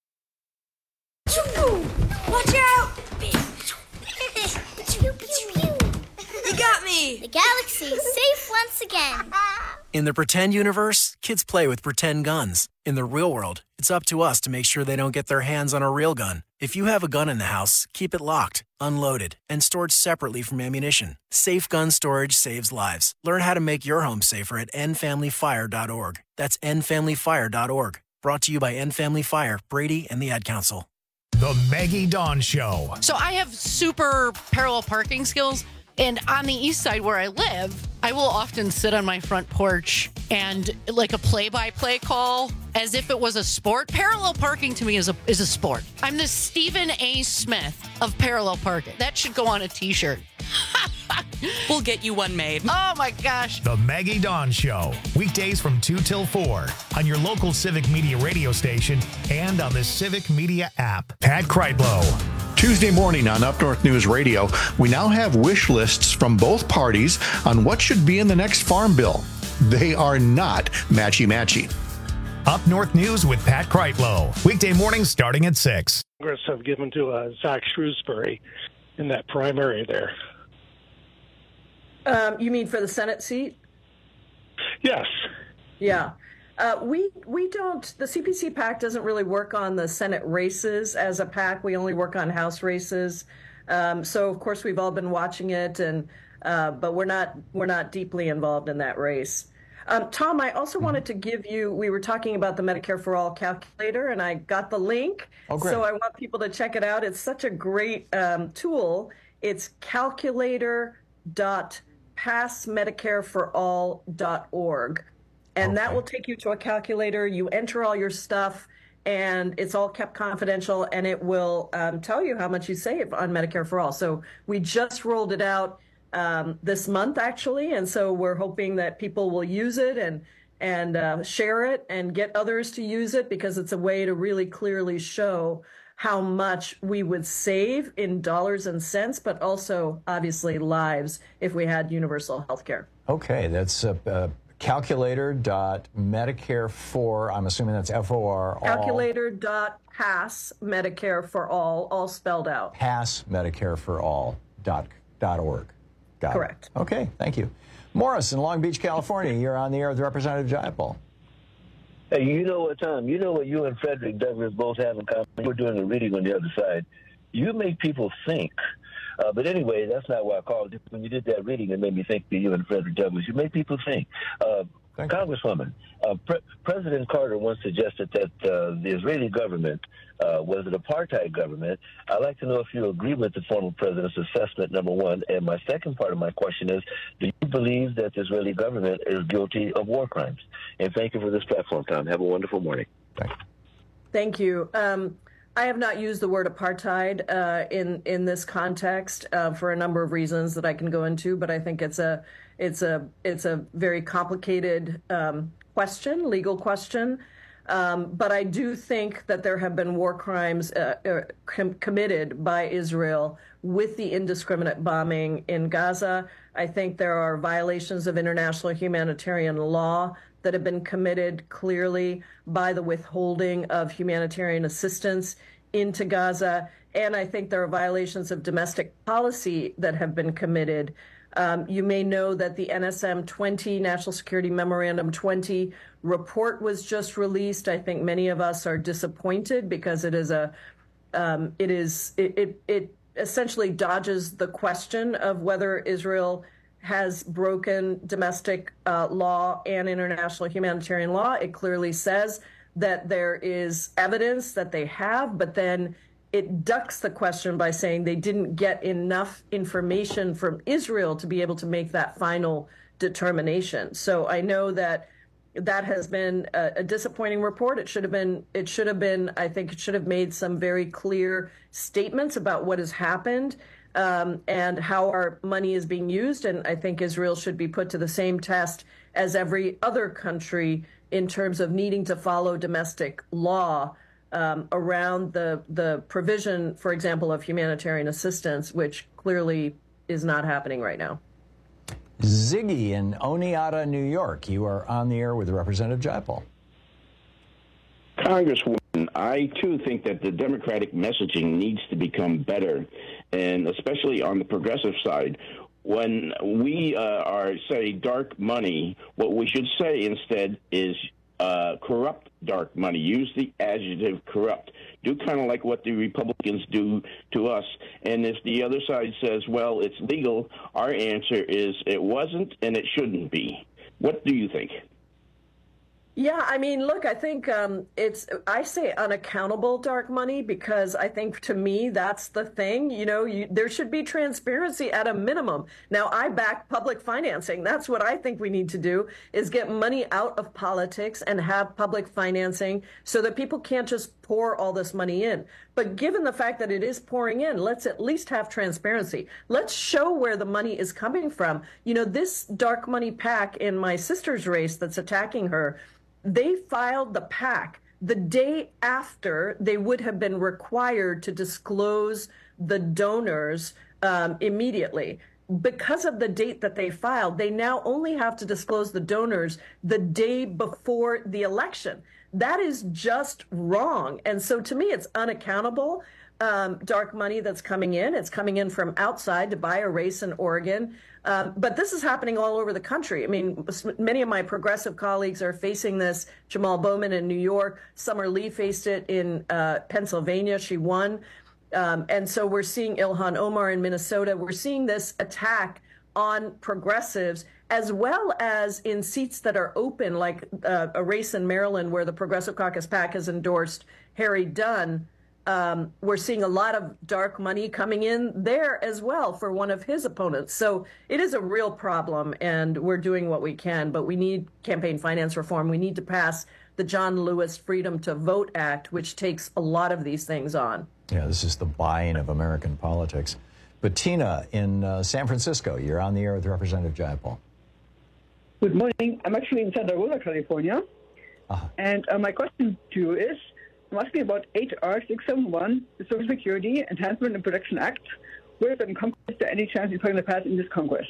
Watch out! You got me! The galaxy is safe once again. In the pretend universe, kids play with pretend guns. In the real world, it's up to us to make sure they don't get their hands on a real gun. If you have a gun in the house, keep it locked, unloaded, and stored separately from ammunition. Safe gun storage saves lives. Learn how to make your home safer at end family fire dot org. That's end family fire dot org. Brought to you by End Family Fire, Brady, and the Ad Council. The Maggie Dawn Show. So I have super parallel parking skills. And on the east side where I live, I will often sit on my front porch and like a play-by-play call as if it was a sport. Parallel parking to me is a is a sport. I'm the Stephen A. Smith of parallel parking. That should go on a t-shirt. We'll get you one made. Oh my gosh. The Maggie Dawn Show. Weekdays from two till four on your local Civic Media radio station and on the Civic Media app. Pat Kreitlow. Tuesday morning on Up North News Radio, we now have wish lists from both parties on what should be in the next farm bill. They are not matchy-matchy. Up North News with Pat Kreitlow. Weekday mornings starting at six. Congress have given to uh, Zach Shrewsbury in that primary there. Um, you mean for the Senate seat? Yes. Yeah. Uh, we we don't, the C P C PAC doesn't really work on the Senate races as a PAC. We only work on House races. Um, so, of course, we've all been watching it, and uh, but we're not we're not deeply involved in that race. Um, Tom, I also wanted to give you, we were talking about the Medicare for All calculator, and I got the link. Oh, great. So I want people to check it out. It's such a great um, tool. It's calculator dot pass medicare for all dot org. And okay. That will take you to a calculator. You enter all your stuff, and it's all kept confidential, and it will um, tell you how much you save on Medicare for All. So we just rolled it out um, this month, actually, and so we're hoping that people will use it and and uh, share it and get others to use it, because it's a way to really clearly show how much we would save in dollars and cents, but also, obviously, lives if we had universal health care. Okay, that's uh, uh, calculator dot medicare for, I'm assuming that's F O R. calculator dot pass medicare for all, all spelled out. pass medicare for all dot org. Got Correct. It. Okay, thank you. Morris in Long Beach, California, you're on the air with Representative Jayapal. Hey, you know what, Tom? You know what you and Frederick Douglass both have in common? We're doing a reading on the other side. You make people think. Uh, but anyway, that's not why I called. When you did that reading, it made me think of you and Frederick Douglass. You make people think. Uh, Congresswoman, uh, Pre- President Carter once suggested that uh, the Israeli government uh, was an apartheid government. I'd like to know if you agree with the former president's assessment, number one. And my second part of my question is, do you believe that the Israeli government is guilty of war crimes? And thank you for this platform, Tom. Have a wonderful morning. Thank you. Thank you. Um, I have not used the word apartheid uh, in in this context uh, for a number of reasons that I can go into, but I think it's a it's a it's a very complicated um, question, legal question. Um, but I do think that there have been war crimes uh, uh, com- committed by Israel with the indiscriminate bombing in Gaza. I think there are violations of international humanitarian law that have been committed clearly by the withholding of humanitarian assistance into Gaza. And I think there are violations of domestic policy that have been committed. Um, you may know that the N S M twenty, National Security Memorandum twenty report was just released. I think many of us are disappointed because it is a, um, it is, it, it, it essentially dodges the question of whether Israel has broken domestic uh, law and international humanitarian law. It clearly says that there is evidence that they have, but then it ducks the question by saying they didn't get enough information from Israel to be able to make that final determination. So I know that that has been a, a disappointing report. It should have been, it should have been, I think it should have made some very clear statements about what has happened um, and how our money is being used. And I think Israel should be put to the same test as every other country in terms of needing to follow domestic law um, around the the provision, for example, of humanitarian assistance, which clearly is not happening right now. Ziggy in Oneonta, New York. You are on the air with Representative Jayapal. Congresswoman, I too think that the Democratic messaging needs to become better, and especially on the progressive side. When we uh, are, say, dark money, what we should say instead is uh, corrupt dark money. Use the adjective corrupt. Do kind of like what the Republicans do to us. And if the other side says, well, it's legal, our answer is it wasn't and it shouldn't be. What do you think? Yeah, I mean, look, I think um, it's, I say unaccountable dark money because I think to me that's the thing. You know, you, there should be transparency at a minimum. Now, I back public financing. That's what I think we need to do is get money out of politics and have public financing so that people can't just pour all this money in. But given the fact that it is pouring in, let's at least have transparency. Let's show where the money is coming from. You know, this dark money PAC in my sister's race that's attacking her, they filed the PAC the day after they would have been required to disclose the donors um, immediately. Because of the date that they filed, they now only have to disclose the donors the day before the election. That is just wrong. And so to me, it's unaccountable um, dark money that's coming in. It's coming in from outside to buy a race in Oregon. Um, but this is happening all over the country. I mean, many of my progressive colleagues are facing this. Jamal Bowman in New York, Summer Lee faced it in uh, Pennsylvania. She won. Um, and so we're seeing Ilhan Omar in Minnesota. We're seeing this attack on progressives, as well as in seats that are open, like uh, a race in Maryland where the Progressive Caucus PAC has endorsed Harry Dunn. Um, we're seeing a lot of dark money coming in there as well for one of his opponents. So it is a real problem, and we're doing what we can, but we need campaign finance reform. We need to pass the John Lewis Freedom to Vote Act, which takes a lot of these things on. Yeah, this is the buying of American politics. Bettina in uh, San Francisco, you're on the air with Representative Jayapal. Good morning. I'm actually in Santa Rosa, California. Uh-huh. And uh, my question to you is, I'm asking about H R six seventy-one, the Social Security Enhancement and Protection Act. Where is it in Congress? Is there any chance it's going to pass in this Congress?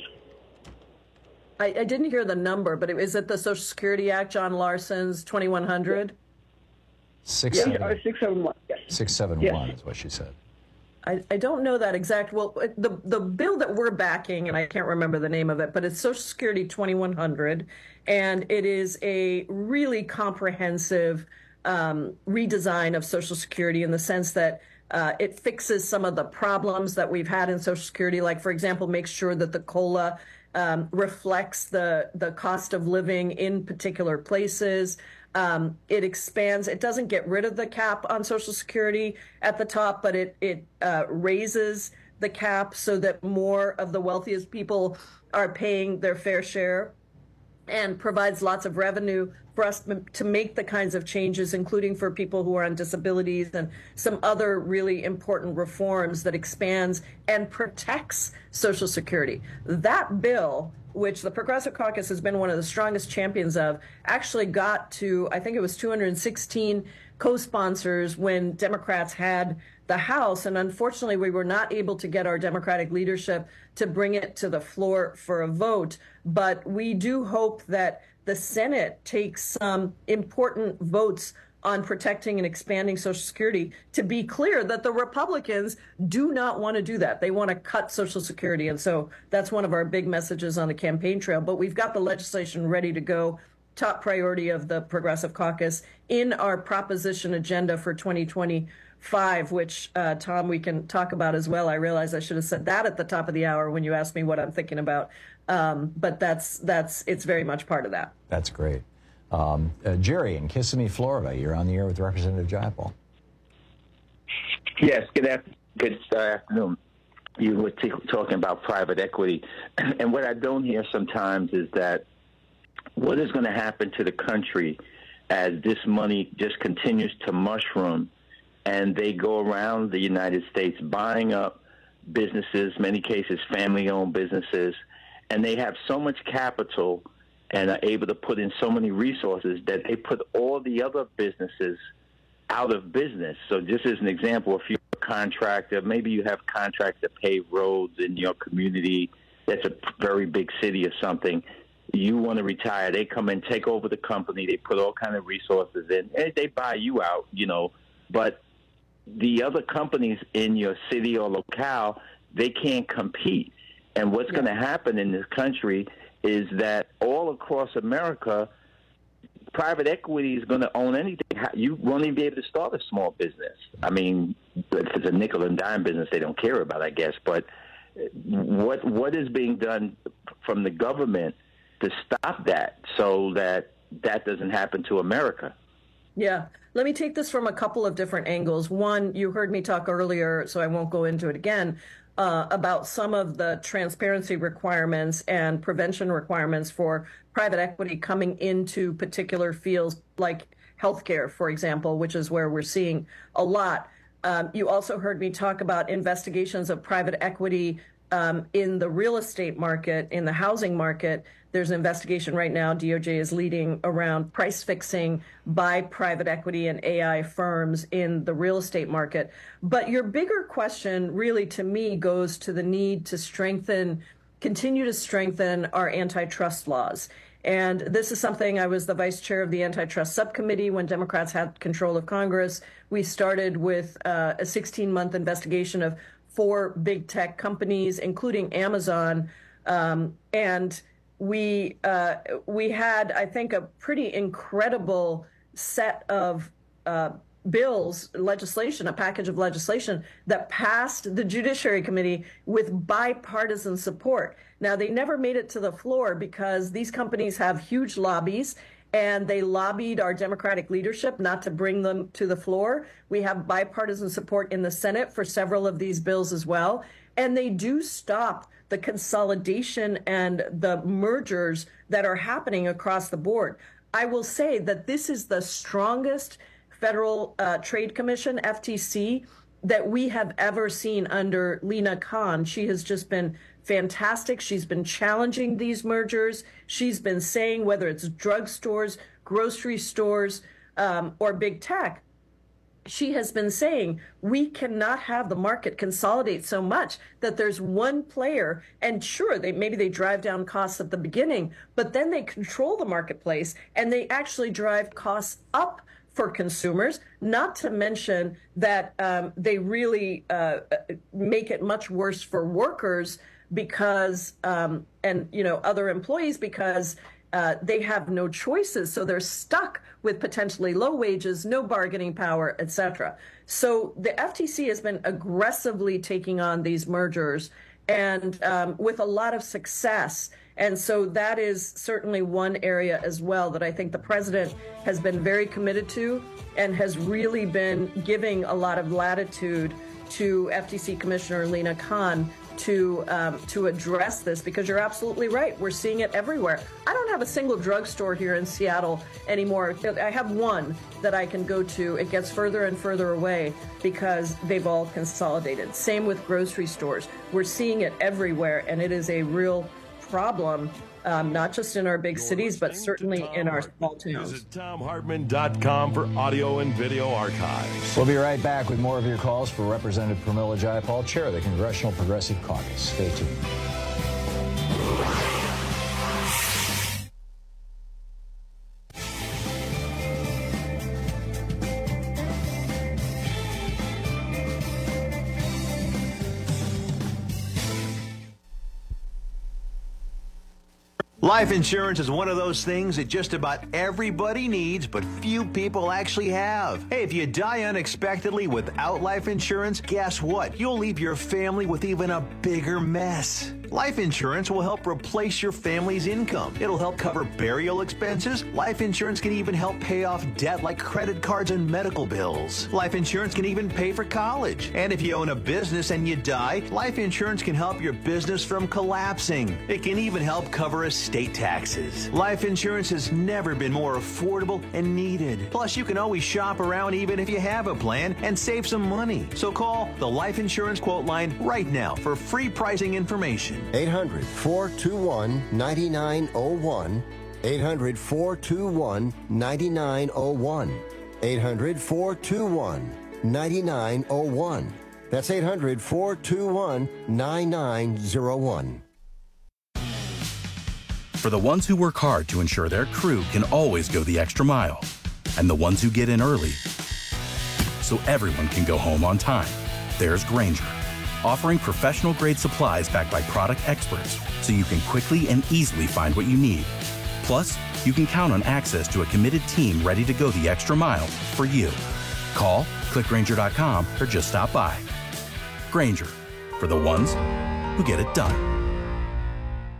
I, I didn't hear the number, but is it the Social Security Act, John Larson's twenty-one hundred? Six, H seven, R six seventy-one, yes. six seven one Yes. is what she said. I, I don't know that exact. Well, the the bill that we're backing, and I can't remember the name of it, but it's Social Security twenty-one hundred, and it is a really comprehensive um, redesign of Social Security in the sense that uh, it fixes some of the problems that we've had in Social Security, like, for example, makes sure that the COLA um, reflects the the cost of living in particular places. Um, it expands. It doesn't get rid of the cap on Social Security at the top, but it it uh, raises the cap so that more of the wealthiest people are paying their fair share, and provides lots of revenue for us to make the kinds of changes, including for people who are on disabilities and some other really important reforms that expands and protects Social Security. That bill, which the Progressive Caucus has been one of the strongest champions of, actually got to, I think it was two hundred sixteen co-sponsors when Democrats had the House. And unfortunately, we were not able to get our Democratic leadership to bring it to the floor for a vote. But we do hope that the Senate takes some important votes on protecting and expanding Social Security. To be clear, that the Republicans do not want to do that. They want to cut Social Security. And so that's one of our big messages on the campaign trail. But we've got the legislation ready to go, top priority of the Progressive Caucus in our proposition agenda for twenty twenty-five, which, uh, Tom, we can talk about as well. I realize I should have said that at the top of the hour when you asked me what I'm thinking about. Um, but that's that's it's very much part of that. That's great. Um, uh, Jerry in Kissimmee, Florida, you're on the air with Representative Jayapal. Yes, good, after, good uh, afternoon. You were t- talking about private equity. And what I don't hear sometimes is that what is going to happen to the country as this money just continues to mushroom and they go around the United States buying up businesses, many cases family-owned businesses, and they have so much capital and are able to put in so many resources that they put all the other businesses out of business. So just as an example, if you're a contractor, maybe you have contracts that pave roads in your community, that's a very big city or something, you want to retire, they come and take over the company, they put all kind of resources in, and they buy you out, you know, but the other companies in your city or locale, they can't compete. And what's going to happen in this country is that all across America, private equity is going to own anything. You won't even be able to start a small business. I mean, if it's a nickel and dime business, they don't care about, I guess. But what what is being done from the government to stop that so that that doesn't happen to America. Yeah. Let me take this from a couple of different angles. One, you heard me talk earlier, so I won't go into it again, uh, about some of the transparency requirements and prevention requirements for private equity coming into particular fields like healthcare, for example, which is where we're seeing a lot. Um, you also heard me talk about investigations of private equity um, in the real estate market, in the housing market. There's an investigation right now D O J is leading around price fixing by private equity and A I firms in the real estate market. But your bigger question really, to me, goes to the need to strengthen, continue to strengthen our antitrust laws. And this is something, I was the vice chair of the antitrust subcommittee when Democrats had control of Congress. We started with uh, a sixteen-month investigation of four big tech companies, including Amazon. Um, and we uh, we had, I think, a pretty incredible set of uh, bills, legislation, a package of legislation that passed the Judiciary Committee with bipartisan support. Now, they never made it to the floor because these companies have huge lobbies, and they lobbied our Democratic leadership not to bring them to the floor. We have bipartisan support in the Senate for several of these bills as well, and they do stop the consolidation and the mergers that are happening across the board. I will say that this is the strongest Federal uh, Trade Commission, F T C, that we have ever seen under Lina Khan. She has just been fantastic. She's been challenging these mergers. She's been saying, whether it's drugstores, grocery stores, um, or big tech, she has been saying we cannot have the market consolidate so much that there's one player, and sure, they maybe they drive down costs at the beginning, but then they control the marketplace and they actually drive costs up for consumers, not to mention that um, they really uh, make it much worse for workers because, um, and, you know, other employees because uh, they have no choices. So they're stuck with potentially low wages, no bargaining power, et cetera. So the F T C has been aggressively taking on these mergers and um, with a lot of success. And so that is certainly one area as well that I think the president has been very committed to and has really been giving a lot of latitude to F T C Commissioner Lina Khan to um, to address this, because you're absolutely right. We're seeing it everywhere. I don't have a single drugstore here in Seattle anymore. I have one that I can go to. It gets further and further away because they've all consolidated. Same with grocery stores. We're seeing it everywhere, and it is a real problem, um, not just in our big You're cities, but certainly in our small towns. Visit tom hartman dot com for audio and video archives. We'll be right back with more of your calls for Representative Pramila Jayapal, chair of the Congressional Progressive Caucus. Stay tuned. Life insurance is one of those things that just about everybody needs, but few people actually have. Hey, if you die unexpectedly without life insurance, guess what? You'll leave your family with even a bigger mess. Life insurance will help replace your family's income. It'll help cover burial expenses. Life insurance can even help pay off debt like credit cards and medical bills. Life insurance can even pay for college. And if you own a business and you die, life insurance can help your business from collapsing. It can even help cover estate taxes. Life insurance has never been more affordable and needed. Plus, you can always shop around even if you have a plan and save some money. So call the Life Insurance Quote Line right now for free pricing information. eight hundred, four two one, nine nine zero one. eight hundred, four two one, nine nine zero one. eight hundred, four two one, nine nine zero one. That's eight hundred, four two one, nine nine zero one. For the ones who work hard to ensure their crew can always go the extra mile, and the ones who get in early so everyone can go home on time, there's Grainger, offering professional-grade supplies backed by product experts so you can quickly and easily find what you need. Plus, you can count on access to a committed team ready to go the extra mile for you. Call, click Grainger dot com, or just stop by. Grainger, for the ones who get it done.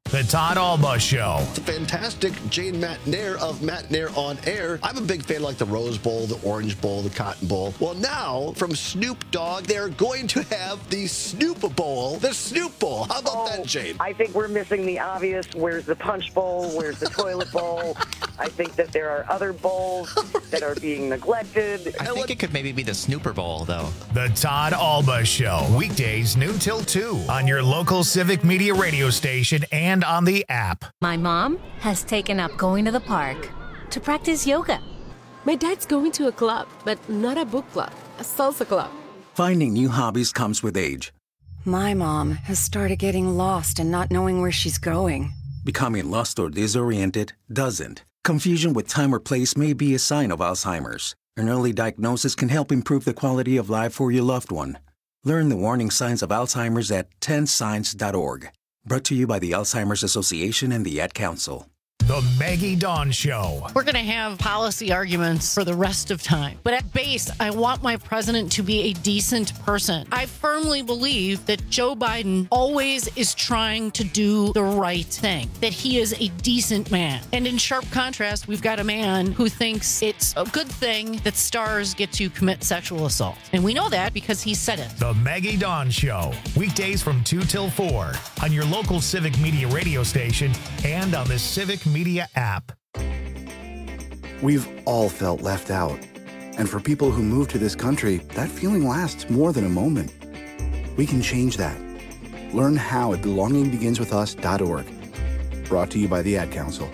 The Todd Alba Show. It's a fantastic Jane Matt Nair of Matt Nair on Air. I'm a big fan of like the Rose Bowl, the Orange Bowl, the Cotton Bowl. Well, now from Snoop Dogg, they're going to have the Snoop Bowl, the Snoop Bowl. How about oh, that, Jane? I think we're missing the obvious. Where's the Punch Bowl? Where's the Toilet Bowl? I think that there are other bowls that are being neglected. I think it could maybe be the Snooper Bowl, though. The Todd Alba Show. Weekdays noon till two on your local Civic Media radio station and on the app. My mom has taken up going to the park to practice yoga. My dad's going to a club, but not a book club, a salsa club. Finding new hobbies comes with age. My mom has started getting lost and not knowing where she's going. Becoming lost or disoriented doesn't. Confusion with time or place may be a sign of Alzheimer's. An early diagnosis can help improve the quality of life for your loved one. Learn the warning signs of Alzheimer's at ten signs dot org. Brought to you by the Alzheimer's Association and the Ad Council. The Maggie Dawn Show. We're going to have policy arguments for the rest of time. But at base, I want my president to be a decent person. I firmly believe that Joe Biden always is trying to do the right thing, that he is a decent man. And in sharp contrast, we've got a man who thinks it's a good thing that stars get to commit sexual assault. And we know that because he said it. The Maggie Dawn Show. Weekdays from two till four on your local Civic Media radio station and on the Civic Media app. We've all felt left out. And for people who move to this country, that feeling lasts more than a moment. We can change that. Learn how at belonging begins with us dot org. Brought to you by the Ad Council.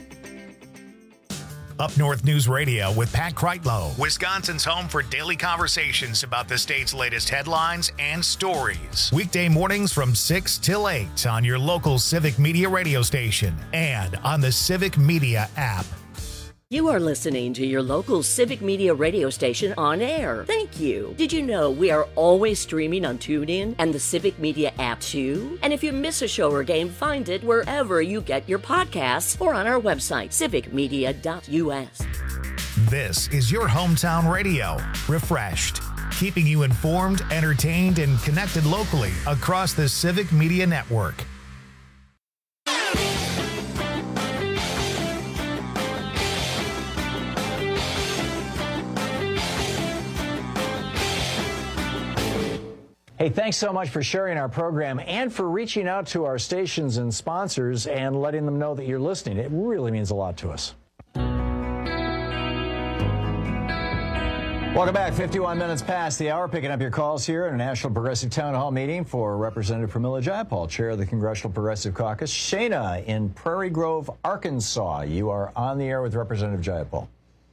Up North News Radio with Pat Kreitlow, Wisconsin's home for daily conversations about the state's latest headlines and stories. Weekday mornings from six till eight on your local Civic Media radio station and on the Civic Media app. You are listening to your local Civic Media radio station on air. Thank you. Did you know we are always streaming on TuneIn and the Civic Media app too? And if you miss a show or game, find it wherever you get your podcasts or on our website, civic media dot u s. This is your hometown radio, refreshed, keeping you informed, entertained, and connected locally across the Civic Media network. Hey, thanks so much for sharing our program and for reaching out to our stations and sponsors and letting them know that you're listening. It really means a lot to us. Welcome back. fifty-one minutes past the hour, picking up your calls here at a National Progressive Town Hall meeting for Representative Pramila Jayapal, Chair of the Congressional Progressive Caucus. Shayna in Prairie Grove, Arkansas. You are on the air with Representative Jayapal.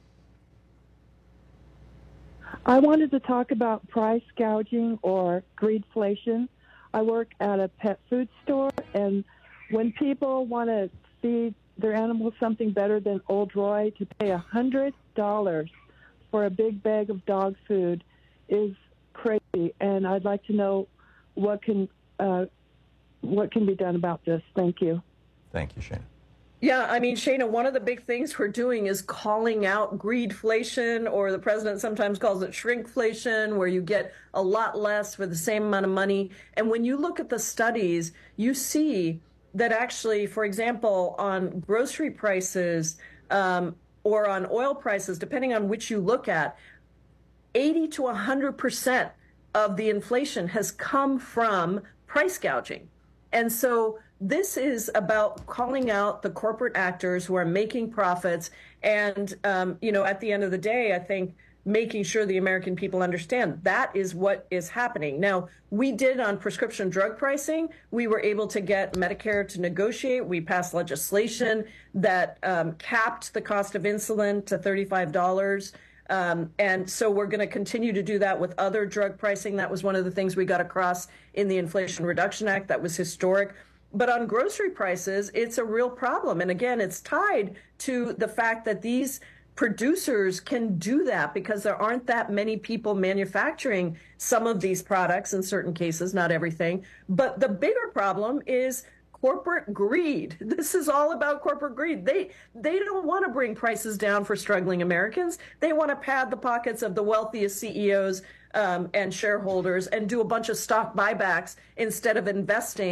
I wanted to talk about price gouging or greedflation. I work at a pet food store, and when people want to feed their animals something better than Old Roy, to pay one hundred dollars for a big bag of dog food is crazy, and I'd like to know what can uh, what can be done about this. Thank you. Thank you, Shayna. Yeah, I mean, Shayna, one of the big things we're doing is calling out greedflation, or the president sometimes calls it shrinkflation, where you get a lot less for the same amount of money. And when you look at the studies, you see that actually, for example, on grocery prices um, or on oil prices, depending on which you look at, eighty to one hundred percent of the inflation has come from price gouging. And so this is about calling out the corporate actors who are making profits. And, um, you know, at the end of the day, I think making sure the American people understand that is what is happening. Now, we did on prescription drug pricing. We were able to get Medicare to negotiate. We passed legislation that um, capped the cost of insulin to thirty-five dollars. Um, and so we're going to continue to do that with other drug pricing. That was one of the things we got across in the Inflation Reduction Act. That was historic. But on grocery prices, it's a real problem. And again, it's tied to the fact that these producers can do that because there aren't that many people manufacturing some of these products in certain cases, not everything. But the bigger problem is corporate greed. This is all about corporate greed. They they don't want to bring prices down for struggling Americans. They want to pad the pockets of the wealthiest C E Os um, and shareholders and do a bunch of stock buybacks instead of investing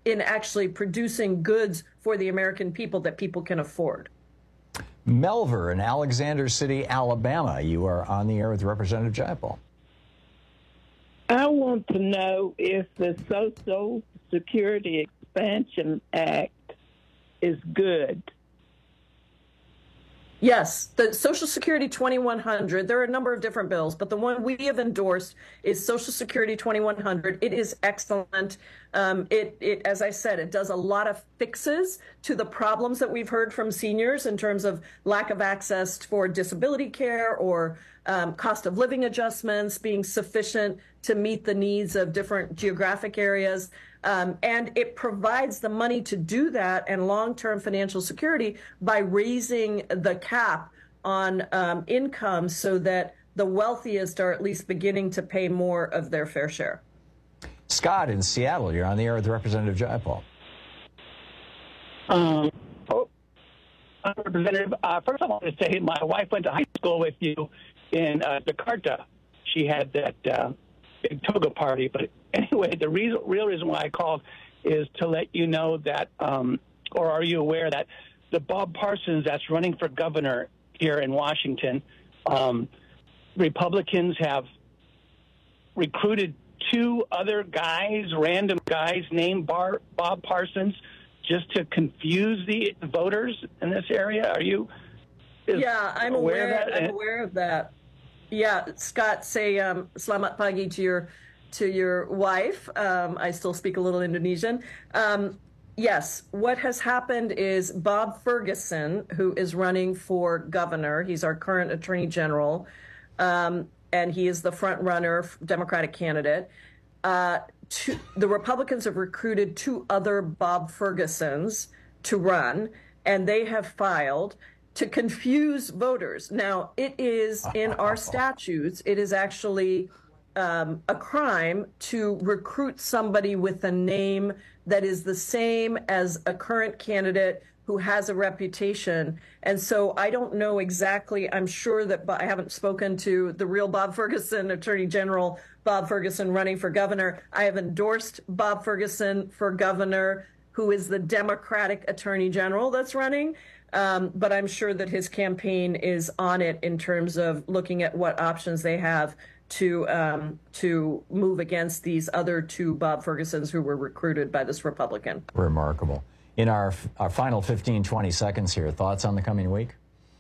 in actually producing goods for the American people that people can afford. Melver in Alexander City, Alabama. You are on the air with Representative Jayapal. I want to know if the Social Security Expansion Act is good. Yes, the Social Security twenty-one hundred, there are a number of different bills, but the one we have endorsed is Social Security twenty-one hundred. It is excellent. Um, it, it, as I said, it does a lot of fixes to the problems that we've heard from seniors in terms of lack of access for disability care or um, cost of living adjustments being sufficient to meet the needs of different geographic areas. Um, and it provides the money to do that and long-term financial security by raising the cap on um, income so that the wealthiest are at least beginning to pay more of their fair share. Scott in Seattle, you're on the air with Representative Jayapal. Um, oh, Representative, uh, first I want to say my wife went to high school with you in uh, Jakarta. She had that uh, big toga party. But anyway, the reason, real reason why I called is to let you know that, um, or are you aware that the Bob Parsons that's running for governor here in Washington, um, Republicans have recruited two other guys, random guys named Bar- Bob Parsons, just to confuse the voters in this area? Are you is, yeah, I'm aware. aware of that? I'm aware of that. Yeah, Scott, say um, selamat pagi to your to your wife. Um, I still speak a little Indonesian. Um, yes, what has happened is Bob Ferguson, who is running for governor, he's our current attorney general, um, and he is the front runner, Democratic candidate. Uh, two, the Republicans have recruited two other Bob Fergusons to run, and they have filed to confuse voters. Now, it is in our statutes, it is actually um, a crime to recruit somebody with a name that is the same as a current candidate who has a reputation. And so I don't know exactly, I'm sure that I haven't spoken to the real Bob Ferguson, Attorney General Bob Ferguson running for governor. I have endorsed Bob Ferguson for governor, who is the Democratic Attorney General that's running. Um, but I'm sure that his campaign is on it in terms of looking at what options they have to um, to move against these other two Bob Fergusons who were recruited by this Republican. Remarkable. In our, our final fifteen, twenty seconds here, thoughts on the coming week?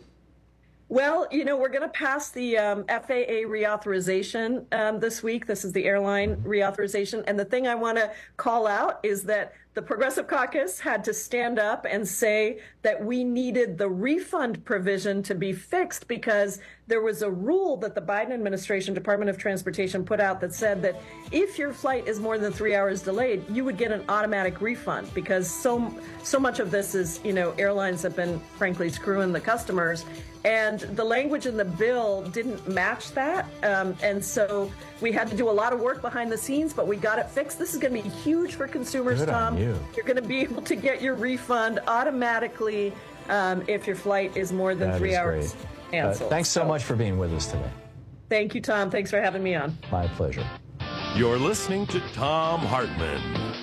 Well, you know, we're going to pass the um, F A A reauthorization um, this week. This is the airline reauthorization. And the thing I want to call out is that the Progressive Caucus had to stand up and say that we needed the refund provision to be fixed because there was a rule that the Biden administration, Department of Transportation, put out that said that if your flight is more than three hours delayed, you would get an automatic refund because so so much of this is, you know, airlines have been, frankly, screwing the customers. And the language in the bill didn't match that. Um, and so we had to do a lot of work behind the scenes, but we got it fixed. This is going to be huge for consumers, Good Tom. on you. You're going to be able to get your refund automatically um, if your flight is more than That three is hours great. canceled. Uh, thanks so much for being with us today. Thank you, Tom. Thanks for having me on. My pleasure. You're listening to Thom Hartmann.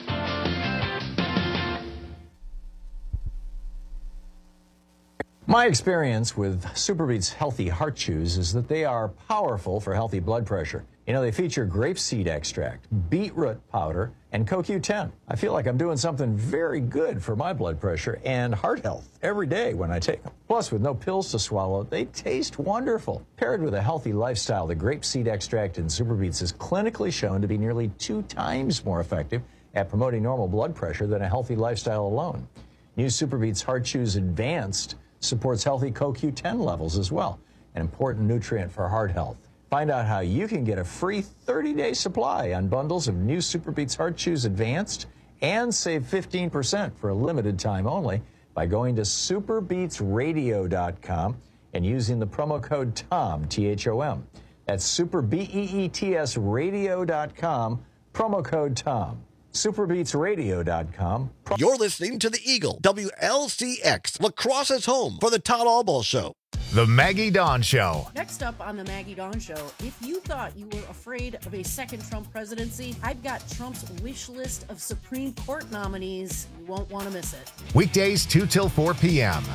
My experience with Superbeats Healthy Heart Chews is that they are powerful for healthy blood pressure. You know, they feature grapeseed extract, beetroot powder, and C O Q ten. I feel like I'm doing something very good for my blood pressure and heart health every day when I take them. Plus, with no pills to swallow, they taste wonderful. Paired with a healthy lifestyle, the grapeseed extract in Superbeats is clinically shown to be nearly two times more effective at promoting normal blood pressure than a healthy lifestyle alone. New Superbeats Heart Chews Advanced supports healthy C O Q ten levels as well, an important nutrient for heart health. Find out how you can get a free thirty-day supply on bundles of new Superbeats Heart Chews Advanced and save fifteen percent for a limited time only by going to superbeats radio dot com and using the promo code TOM, T H O M. That's super B E E T S radio dot com, promo code TOM. superbeats radio dot com. You're listening to the Eagle, W L C X, La Crosse's home for the Todd Albaugh Show. The Maggie Dawn Show. Next up on the Maggie Dawn Show, if you thought you were afraid of a second Trump presidency, I've got Trump's wish list of Supreme Court nominees. You won't want to miss it. Weekdays two till four p.m.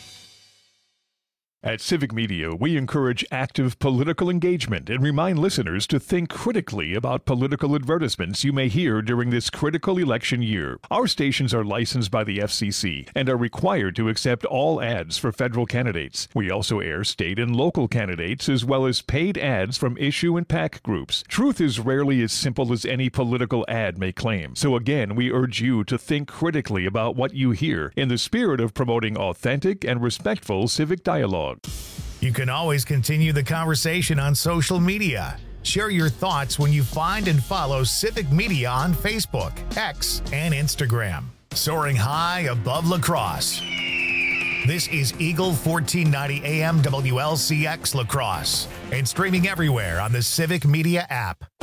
At Civic Media, we encourage active political engagement and remind listeners to think critically about political advertisements you may hear during this critical election year. Our stations are licensed by the F C C and are required to accept all ads for federal candidates. We also air state and local candidates as well as paid ads from issue and PAC groups. Truth is rarely as simple as any political ad may claim. So again, we urge you to think critically about what you hear in the spirit of promoting authentic and respectful civic dialogue. You can always continue the conversation on social media. Share your thoughts when you find and follow Civic Media on Facebook, X, and Instagram. Soaring high above La Crosse. This is Eagle fourteen ninety A M W L C X La Crosse and streaming everywhere on the Civic Media app.